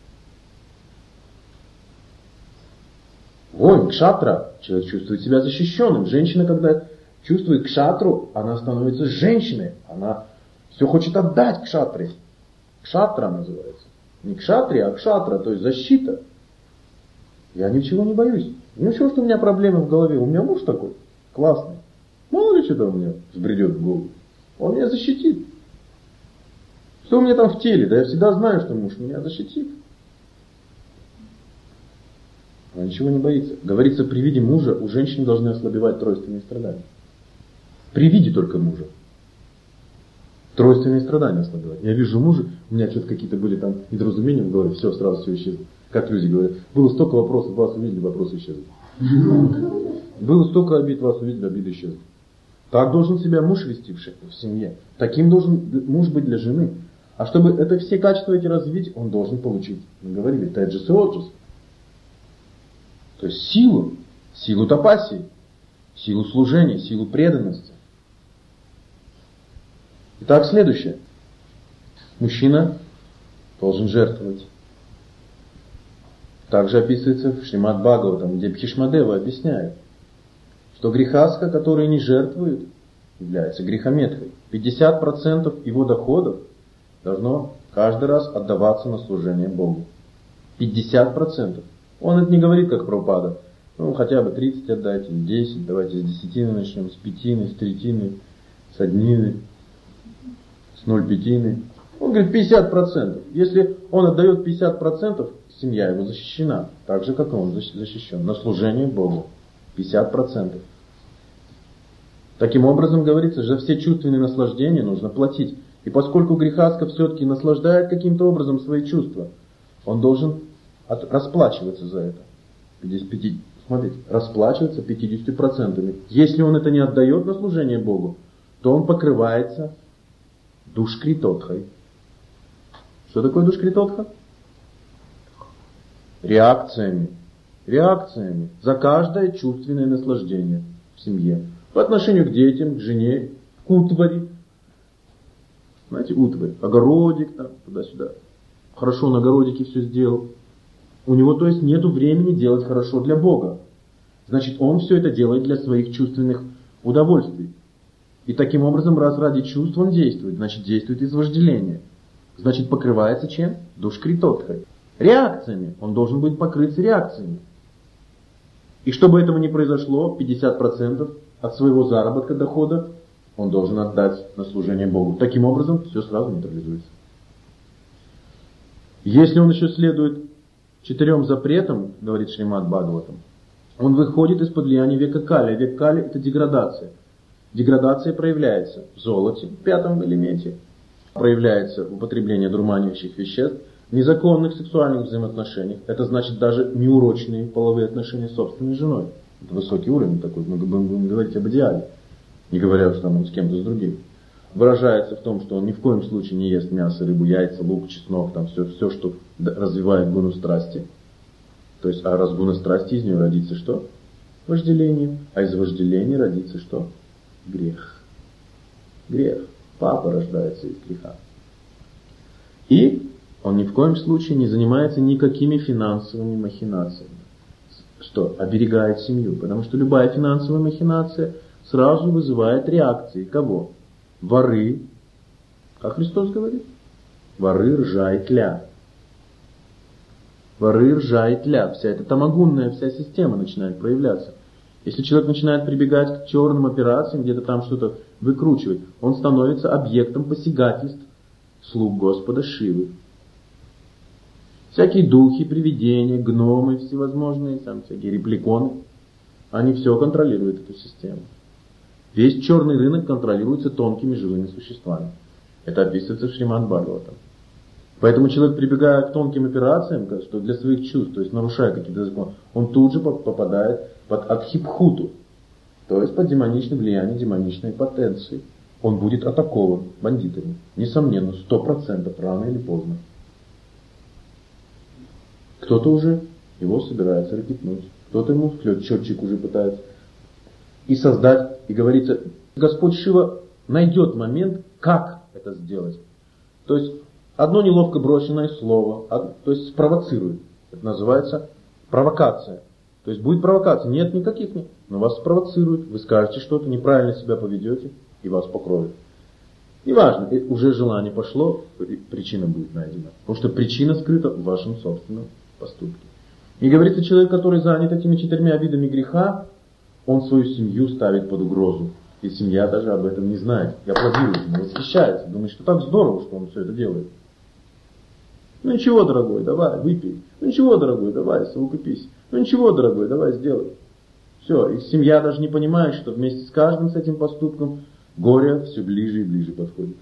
A: Воин, кшатра, человек чувствует себя защищенным. Женщина, когда чувствует кшатру, она становится женщиной. Она все хочет отдать кшатре. Кшатра называется. Не кшатри, а кшатра, то есть защита. Я ничего не боюсь. Ничего, что у меня проблемы в голове. У меня муж такой классный. Мало ли что-то у меня взбредет в голову. Он меня защитит. Что у меня там в теле? Да я всегда знаю, что муж меня защитит. Она ничего не боится. Говорится, при виде мужа у женщин должны ослабевать тройственные страдания. При виде только мужа. Тройственные страдания ослабевать. Я вижу мужа, у меня что-то какие-то были там недоразумения в голове, все, сразу все исчезло. Как люди говорят, было столько вопросов, вас увидели, вопросы исчезли. Было столько обид, вас увидели, обиды исчезли. Так должен себя муж вести в семье. Таким должен муж быть для жены. А чтобы это все качества эти развить, он должен получить, мы говорили, теджас и оджас. То есть силу, силу тапаси, силу служения, силу преданности. Итак, следующее. Мужчина должен жертвовать. Также описывается в Шримад Бхагаватам, где Бхишмадева объясняет, что грехастха, который не жертвует, является грехометхой. пятьдесят процентов его доходов должно каждый раз отдаваться на служение Богу. пятьдесят процентов. Он это не говорит, как Прабхупада. Ну, хотя бы тридцать отдайте, десять, давайте с десятины начнем, с пятины, с третины, с однины, с ноль пятины. Он говорит пятьдесят процентов. Если он отдает пятьдесят процентов, семья его защищена, так же, как и он защищен, на служение Богу. пятьдесят процентов. Таким образом, говорится, за все чувственные наслаждения нужно платить. И поскольку грехастха все-таки наслаждает каким-то образом свои чувства, он должен от, расплачиваться за это. пятьдесят, пятьдесят, смотрите, расплачиваться пятьдесят процентов. Если он это не отдает на служение Богу, то он покрывается душкритотхой. Что такое душкритотха? Реакциями. Реакциями за каждое чувственное наслаждение в семье. По отношению к детям, к жене, к утвари. Знаете, утварь, огородик там, туда-сюда. Хорошо на огородике все сделал. У него, то есть, нету времени делать хорошо для Бога. Значит, он все это делает для своих чувственных удовольствий. И таким образом, раз ради чувств он действует, значит, действует из вожделения. Значит, покрывается чем? Душкритотхой. Реакциями. Он должен быть покрыт реакциями. И чтобы этого не произошло, пятьдесят процентов от своего заработка, дохода, он должен отдать на служение Богу. Таким образом, все сразу нейтрализуется. Если он еще следует четырем запретам, говорит Шримад Бхагаватам, он выходит из-под влияния века Кали. Век Кали – это деградация. Деградация проявляется в золоте, в пятом элементе, проявляется в употреблении дурманящих веществ, в незаконных сексуальных взаимоотношениях. Это значит даже неурочные половые отношения с собственной женой. Это высокий уровень такой, мы будем говорить об идеале, не говоря уж там с кем-то с другим. Выражается в том, что он ни в коем случае не ест мясо, рыбу, яйца, лук, чеснок, там все, все, что развивает гуну страсти. То есть, а раз гуна страсти, из нее родится что? Вожделение. А из вожделения родится что? Грех. Грех. Папа рождается из греха. И он ни в коем случае не занимается никакими финансовыми махинациями. Что? Оберегает семью. Потому что любая финансовая махинация сразу вызывает реакции. Кого? Воры. Как Христос говорит? Воры, ржа и тля. Воры, ржа и тля. Вся эта тамагунная вся система начинает проявляться. Если человек начинает прибегать к черным операциям, где-то там что-то выкручивать, он становится объектом посягательств слуг Господа Шивы. Всякие духи, привидения, гномы, всевозможные, там всякие репликоны, они все контролируют эту систему. Весь черный рынок контролируется тонкими живыми существами. Это описывается в Шримад Бхагаватам. Поэтому человек, прибегая к тонким операциям, что для своих чувств, то есть нарушая какие-то законы, он тут же попадает под адхипхуту, то есть под демоничное влияние демоничной потенции. Он будет атакован бандитами. Несомненно, сто процентов, рано или поздно. Кто-то уже его собирается ракетнуть, кто-то ему счетчик уже пытается. И создать, и говорится, Господь Шива найдет момент, как это сделать. То есть, одно неловко брошенное слово, то есть спровоцирует. Это называется провокация. То есть будет провокация. Нет никаких, нет. Но вас спровоцируют, вы скажете что-то, неправильно себя поведете, и вас покроют. Неважно, уже желание пошло, причина будет найдена. Потому что причина скрыта в вашем собственном поступке. И говорится, человек, который занят этими четырьмя видами греха, он свою семью ставит под угрозу. И семья даже об этом не знает. И аплодирует ему, восхищается, думает, что так здорово, что он все это делает. Ну ничего, дорогой, давай, выпей. Ну ничего, дорогой, давай, совокупись. Ну ничего, дорогой, давай, сделай. Все, и семья даже не понимает, что вместе с каждым с этим поступком горе все ближе и ближе подходит.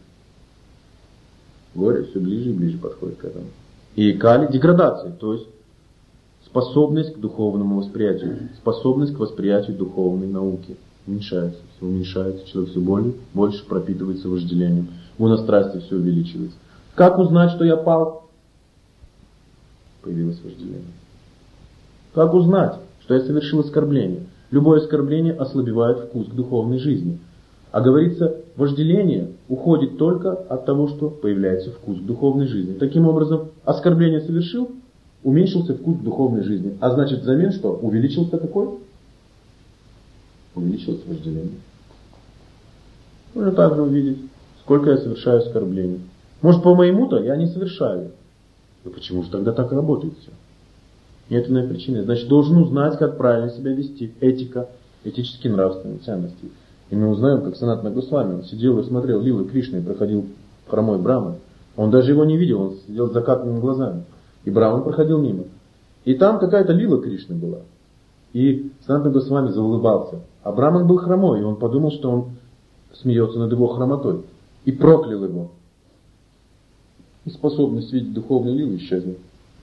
A: Горе все ближе и ближе подходит к этому. И кали деградация, то есть способность к духовному восприятию, способность к восприятию духовной науки уменьшается, все уменьшается, человек все более, больше пропитывается вожделением, гунострастие все увеличивается. Как узнать, что я пал? Появилось вожделение. Как узнать, что я совершил оскорбление? Любое оскорбление ослабевает вкус к духовной жизни. А говорится, вожделение уходит только от того, что появляется вкус к духовной жизни. Таким образом, оскорбление совершил, уменьшился вкус к духовной жизни. А значит, взамен что? Увеличился какой? Увеличилось вожделение. Можно также увидеть, сколько я совершаю оскорблений. Может, по моему-то я не совершаю. Но почему же тогда так работает все? Нет иной причины. Значит, должен узнать, как правильно себя вести. Этика, этические нравственные ценности. И мы узнаем, как Санатана Госвами сидел и смотрел Лилы Кришны, и проходил хромой Брахман. Он даже его не видел, он сидел с закатанными глазами. И Брахман проходил мимо. И там какая-то Лила Кришны была. И Санатана Госвами заулыбался. А Брахман был хромой, и он подумал, что он смеется над его хромотой. И проклял его. И способность видеть духовную лилу исчезла.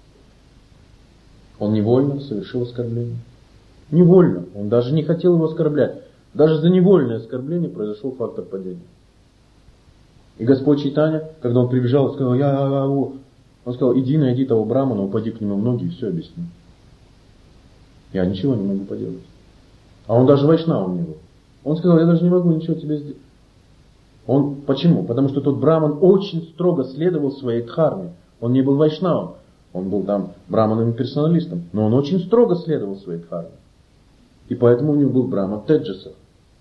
A: Он невольно совершил оскорбление. Невольно. Он даже не хотел его оскорблять. Даже за невольное оскорбление произошел фактор падения. И Господь Чайтанья, когда он прибежал, сказал, я, я, я, он сказал, иди найди того Брахмана, упади к нему в ноги и все объясни. Я ничего не могу поделать. А он даже вайшнав у него. Он сказал, я даже не могу ничего тебе сделать. Он, почему? Потому что тот Брахман очень строго следовал своей дхарме. Он не был вайшнавом. Он был там браманом-персоналистом. Но он очень строго следовал своей дхарме. И поэтому у него был Брахма Теджаса.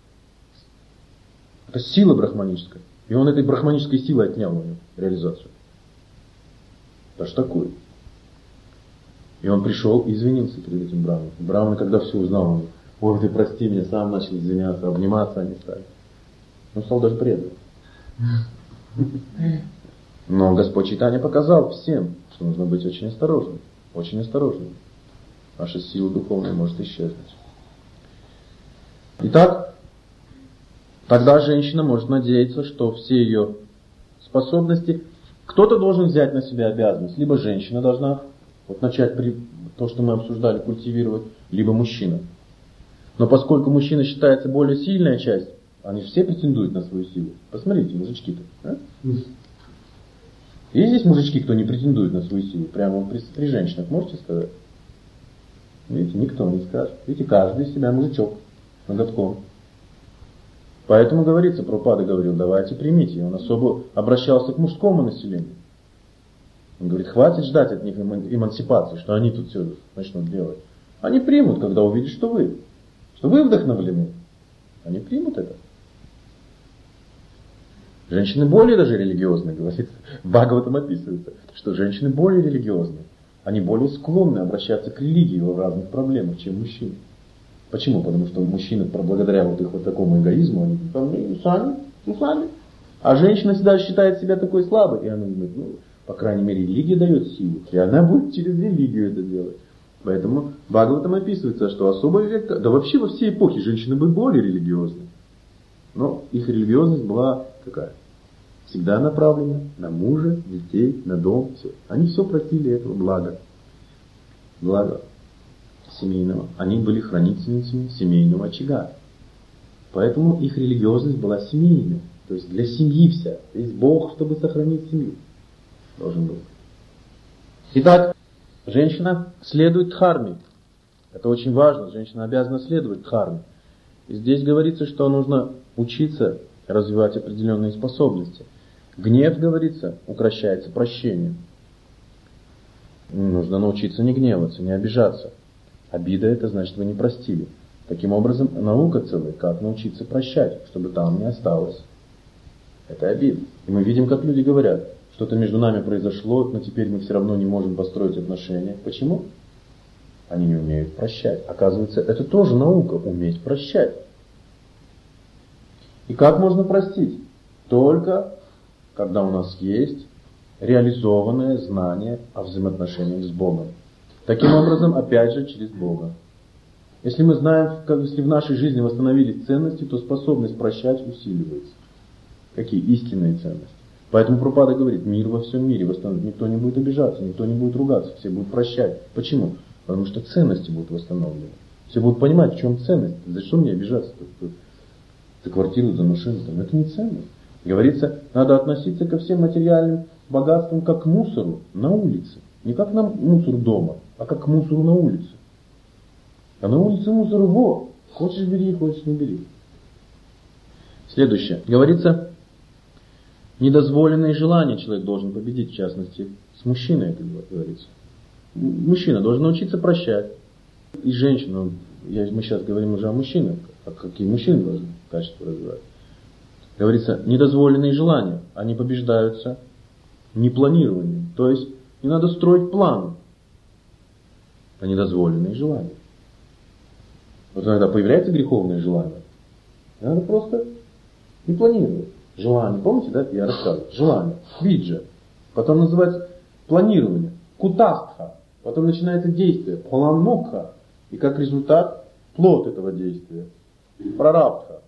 A: Это сила брахманическая. И он этой брахманической силой отнял у него реализацию. Даже такую. И он пришел и извинился перед этим Брахманом. Брахман, когда все узнал, он говорит, ой, ты прости меня, сам начал извиняться, обниматься они стали. Он стал даже преданным. Но Господь Чайтанья показал всем, что нужно быть очень осторожным. Очень осторожным. Ваша сила духовная может исчезнуть. Итак, тогда женщина может надеяться, что все ее способности, кто-то должен взять на себя обязанность. Либо женщина должна вот начать при, то, что мы обсуждали, культивировать, либо мужчина. Но поскольку мужчина считается более сильная часть, они все претендуют на свою силу. Посмотрите, мужички-то. А? Есть здесь мужички, кто не претендует на свою силу? Прямо при, при женщинах, можете сказать? Видите, никто не скажет. Видите, каждый из себя мужичок ноготком. Поэтому говорится, Прабхупада говорил, давайте примите. Он особо обращался к мужскому населению. Он говорит, хватит ждать от них эмансипации, что они тут все начнут делать. Они примут, когда увидят, что вы. Что вы вдохновлены. Они примут это. Женщины более даже религиозные, говорится. В Бхагаватам описывается, что женщины более религиозные. Они более склонны обращаться к религии в разных проблемах, чем мужчины. Почему? Потому что мужчины, благодаря вот их вот такому эгоизму, они ну, сами, ну сами. А женщина всегда считает себя такой слабой. И она думает, ну, по крайней мере, религия дает силу. И она будет через религию это делать. Поэтому в Бхагаватам описывается, что особый век, да вообще во всей эпохе женщины были более религиозны. Но их религиозность была какая? всегда направлены на мужа, детей, на дом. Все. Они все просили этого блага. Блага семейного. Они были хранительницами семейного очага. Поэтому их религиозность была семейной. То есть для семьи вся. То есть Бог, чтобы сохранить семью, должен был. Итак, женщина следует дхарме. Это очень важно. Женщина обязана следовать дхарме. И здесь говорится, что нужно учиться развивать определенные способности. Гнев, говорится, укрощается прощением. Нужно научиться не гневаться, не обижаться. Обида — это значит, вы не простили. Таким образом, наука целая, как научиться прощать, чтобы там не осталось. Это обида. И мы видим, как люди говорят, что-то между нами произошло, но теперь мы все равно не можем построить отношения. Почему? Они не умеют прощать. Оказывается, это тоже наука, уметь прощать. И как можно простить? Только когда у нас есть реализованное знание о взаимоотношениях с Богом. Таким образом, опять же, через Бога. Если мы знаем, как, если в нашей жизни восстановились ценности, то способность прощать усиливается. Какие истинные ценности? Поэтому Прабхупада говорит, мир во всем мире восстановится. Никто не будет обижаться, никто не будет ругаться, все будут прощать. Почему? Потому что ценности будут восстановлены. Все будут понимать, в чем ценность. За что мне обижаться? За квартиру, за машину. Там. Это не ценность. Говорится, надо относиться ко всем материальным богатствам как к мусору на улице. Не как на мусор дома, а как к мусору на улице. А на улице мусор во. Хочешь бери, хочешь не бери. Следующее. Говорится, недозволенные желания человек должен победить, в частности, с мужчиной это говорится. Мужчина должен научиться прощать. И женщина, я, мы сейчас говорим уже о мужчинах, а какие мужчины должны качество развивать. Говорится, недозволенные желания, они побеждаются непланированием. То есть не надо строить планы, а недозволенные желания. Вот иногда появляется греховное желание, надо просто не планировать. Желание, помните, да, я рассказывал? Желание, виджа. Потом называется планирование, кутастха. Потом начинается действие, планмукха. И как результат, плод этого действия, прарабдха.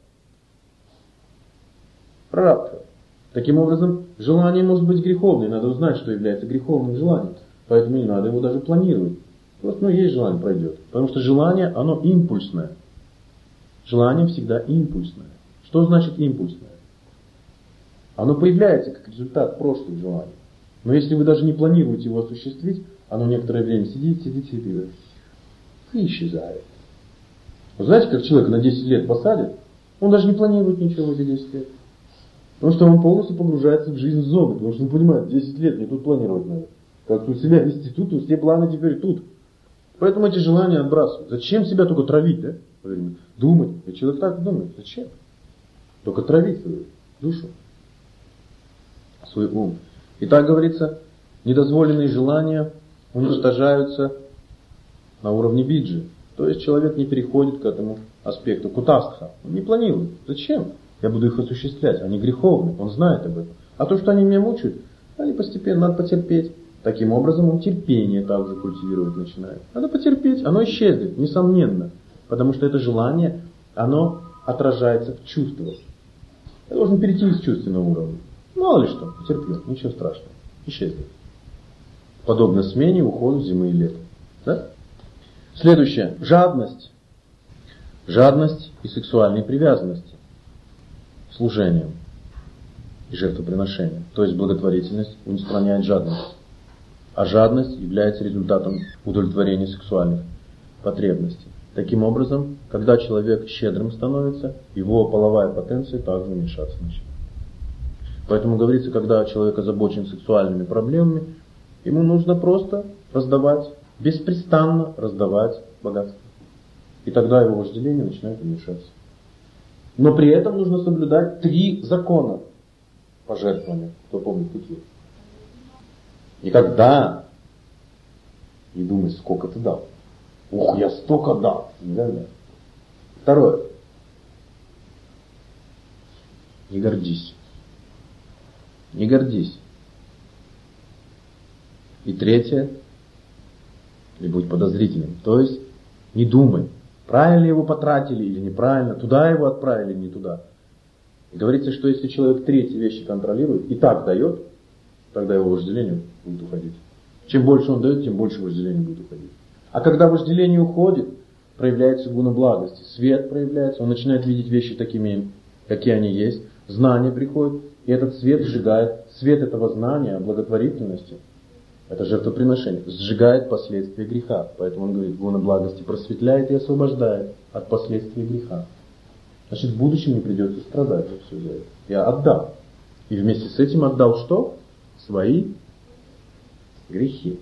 A: Прарабдха. Таким образом, желание может быть греховным. Надо узнать, что является греховным желанием. Поэтому не надо его даже планировать. Просто, ну, есть желание, пройдет. Потому что желание, оно импульсное. Желание всегда импульсное. Что значит импульсное? Оно появляется как результат прошлых желаний. Но если вы даже не планируете его осуществить, оно некоторое время сидит, сидит, сидит и исчезает. Вы знаете, как человека на десять лет посадят, он даже не планирует ничего эти десять лет. Потому что он полностью погружается в жизнь зоны. Потому что он понимает, десять лет мне тут планировать надо. Как тут себя вести тут, то все планы теперь тут. Поэтому эти желания отбрасывают. Зачем себя только травить, да? Думать. И человек так думает. Зачем? Только травить свою душу, свой ум. И так говорится, недозволенные желания уничтожаются на уровне биджи. То есть человек не переходит к этому аспекту кутастха. Он не планирует. Зачем? Я буду их осуществлять. Они греховны. Он знает об этом. А то, что они меня мучают, они постепенно, надо потерпеть. Таким образом, он терпение также культивировать начинает. Надо потерпеть. Оно исчезнет, несомненно. Потому что это желание, оно отражается в чувствах. Я должен перейти из чувственного уровня. Мало ли что, потерплю. Ничего страшного. Исчезнет. Подобно смене, уходу зимы и лета. Да? Следующее. Жадность. Жадность и сексуальные привязанности. Служением и жертвоприношением. То есть благотворительность устраняет жадность. А жадность является результатом удовлетворения сексуальных потребностей. Таким образом, когда человек щедрым становится, его половая потенция также уменьшаться начинает. Поэтому говорится, когда человек озабочен сексуальными проблемами, ему нужно просто раздавать, беспрестанно раздавать богатство. И тогда его вожделение начинает уменьшаться. Но при этом нужно соблюдать три закона пожертвования. Кто помнит какие? Никогда не думай, сколько ты дал. Ух, я столько дал. Никогда. Второе. Не гордись. Не гордись. И третье. Не будь подозрительным. То есть не думай, правильно его потратили или неправильно, туда его отправили или не туда. И говорится, что если человек третьи вещи контролирует и так дает, тогда его вожделение будет уходить. Чем больше он дает, тем больше вожделение будет уходить. А когда вожделение уходит, проявляется гуна благости. Свет проявляется, он начинает видеть вещи такими, какие они есть. Знание приходит, и этот свет сжигает. Свет этого знания, благотворительности, это жертвоприношение, сжигает последствия греха. Поэтому он говорит, гуна благости просветляет и освобождает от последствий греха. Значит, в будущем не придется страдать за все за это. Я отдал. И вместе с этим отдал что? Свои грехи.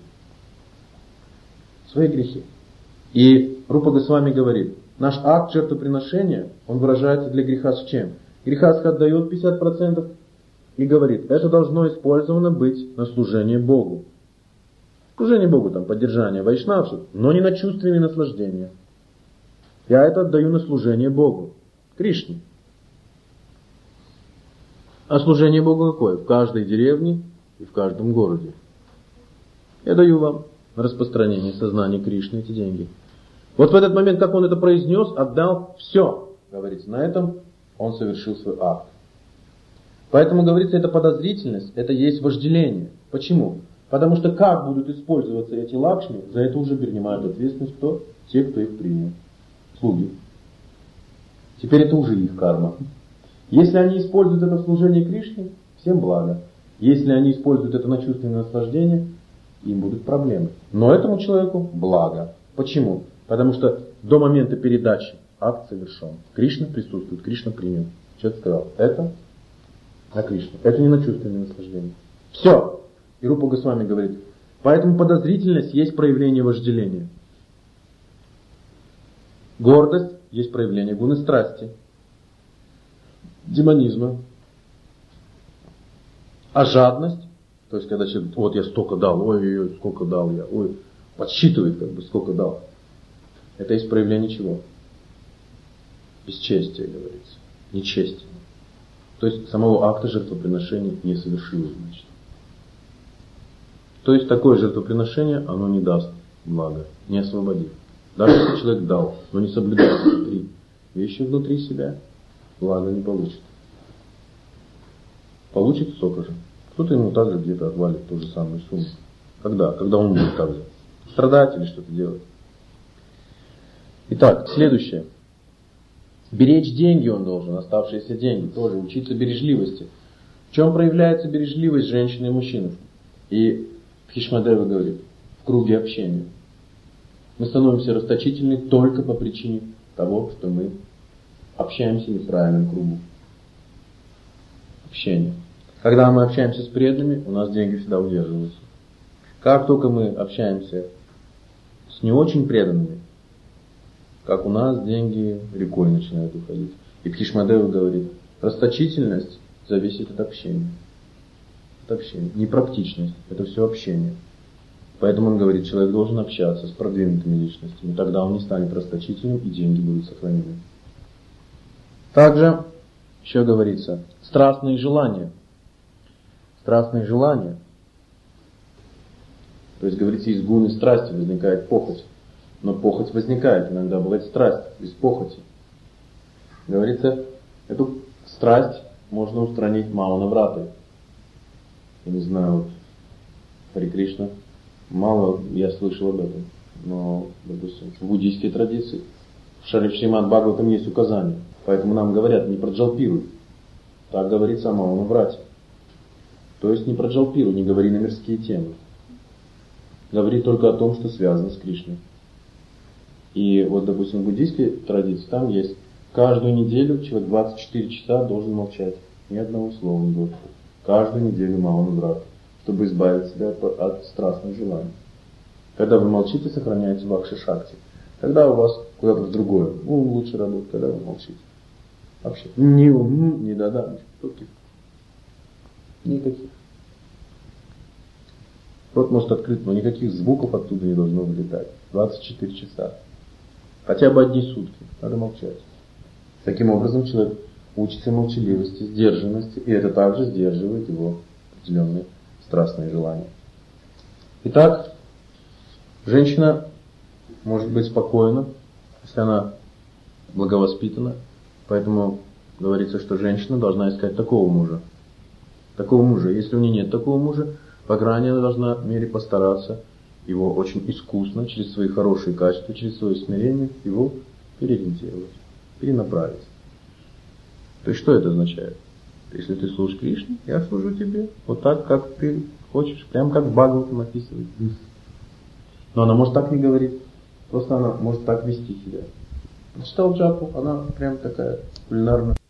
A: Свои грехи. И Рупа Госвами говорит, наш акт жертвоприношения, он выражается для греха с чем? Грехасха отдает пятьдесят процентов и говорит, это должно использовано быть на служение Богу. Служение Богу, там, поддержание вайшнавцев, но не на чувственные наслаждения. Я это отдаю на служение Богу, Кришне. А служение Богу какое? В каждой деревне и в каждом городе. Я даю вам на распространение сознания Кришны эти деньги. Вот в этот момент, как он это произнес, отдал все. Говорится, на этом он совершил свой акт. Поэтому, говорится, эта подозрительность, это есть вожделение. Почему? Потому что как будут использоваться эти лакшми, за это уже принимают ответственность кто? Те, кто их принял. Слуги. Теперь это уже их карма. Если они используют это в служении Кришне, всем благо. Если они используют это на чувственное наслаждение, им будут проблемы. Но этому человеку благо. Почему? Потому что до момента передачи акт совершен. Кришна присутствует, Кришна принял. Человек сказал, это на Кришну. Это не на чувственное наслаждение. Все. И Рупа Госвами говорит, поэтому подозрительность есть проявление вожделения. Гордость есть проявление гуны страсти. Демонизма. А жадность, то есть когда человек, вот я столько дал, ой-ой-ой, сколько дал я, ой, подсчитывает как бы, сколько дал. Это есть проявление чего? Бесчестия, говорится. Нечестия. То есть самого акта жертвоприношения не совершилось, значит. То есть такое жертвоприношение, оно не даст блага, не освободит. Даже если человек дал, но не соблюдает внутри вещи внутри себя, блага не получит. Получит столько же. Кто-то ему также где-то отвалит ту же самую сумму. Когда? Когда он будет так же. Страдать или что-то делать. Итак, следующее. Беречь деньги он должен, оставшиеся деньги. Тоже учиться бережливости. В чем проявляется бережливость женщины и мужчины? И Бхишмадева говорит, в круге общения. Мы становимся расточительны только по причине того, что мы общаемся в неправильном кругу. Общение. Когда мы общаемся с преданными, у нас деньги всегда удерживаются. Как только мы общаемся с не очень преданными, как у нас деньги рекой начинают уходить. И Бхишмадева говорит, расточительность зависит от общения. От общения. Непрактичность. Это все общение. Поэтому он говорит, человек должен общаться с продвинутыми личностями. Тогда он не станет расточительным и деньги будут сохранены. Также еще говорится, страстные желания. Страстные желания. То есть, говорится, из гуны страсти возникает похоть. Но похоть возникает, иногда бывает страсть без похоти. Говорится, эту страсть можно устранить Маунавратой. Я не знаю, вот Хари Кришна, мало я слышал об этом. Но, допустим, в буддийской традиции, в Шримад Бхагаватам есть указания. Поэтому нам говорят, не проджалпируй. Так говорится о Маунаврате. То есть не проджалпируй, не говори на мирские темы. Говори только о том, что связано с Кришной. И вот, допустим, в буддийской традиции там есть, каждую неделю человек двадцать четыре часа должен молчать. Ни одного слова не говорит. Каждую неделю Маунаврата, чтобы избавить себя от, от страстных желаний. Когда вы молчите, сохраняете вакши шакти. Когда у вас куда-то в другое, ум лучше работает, когда вы молчите. Вообще, ни ум, ни да-да, никаких. Никаких. Рот может открыть, но никаких звуков оттуда не должно вылетать. двадцать четыре часа. Хотя бы одни сутки. Надо молчать. Таким образом человек учится молчаливости, сдержанности, и это также сдерживает его определенные страстные желания. Итак, женщина может быть спокойна, если она благовоспитана, поэтому говорится, что женщина должна искать такого мужа. Такого мужа. Если у нее нет такого мужа, по крайней мере, она должна в мере постараться его очень искусно, через свои хорошие качества, через свое смирение, его переориентировать, перенаправить. То есть, что это означает? Если ты служишь Кришне, я служу тебе. Вот так, как ты хочешь. Прям как в Бхагаватам описывает. Но она может так не говорить. Просто она может так вести себя. Читал джапу, она прям такая кулинарная.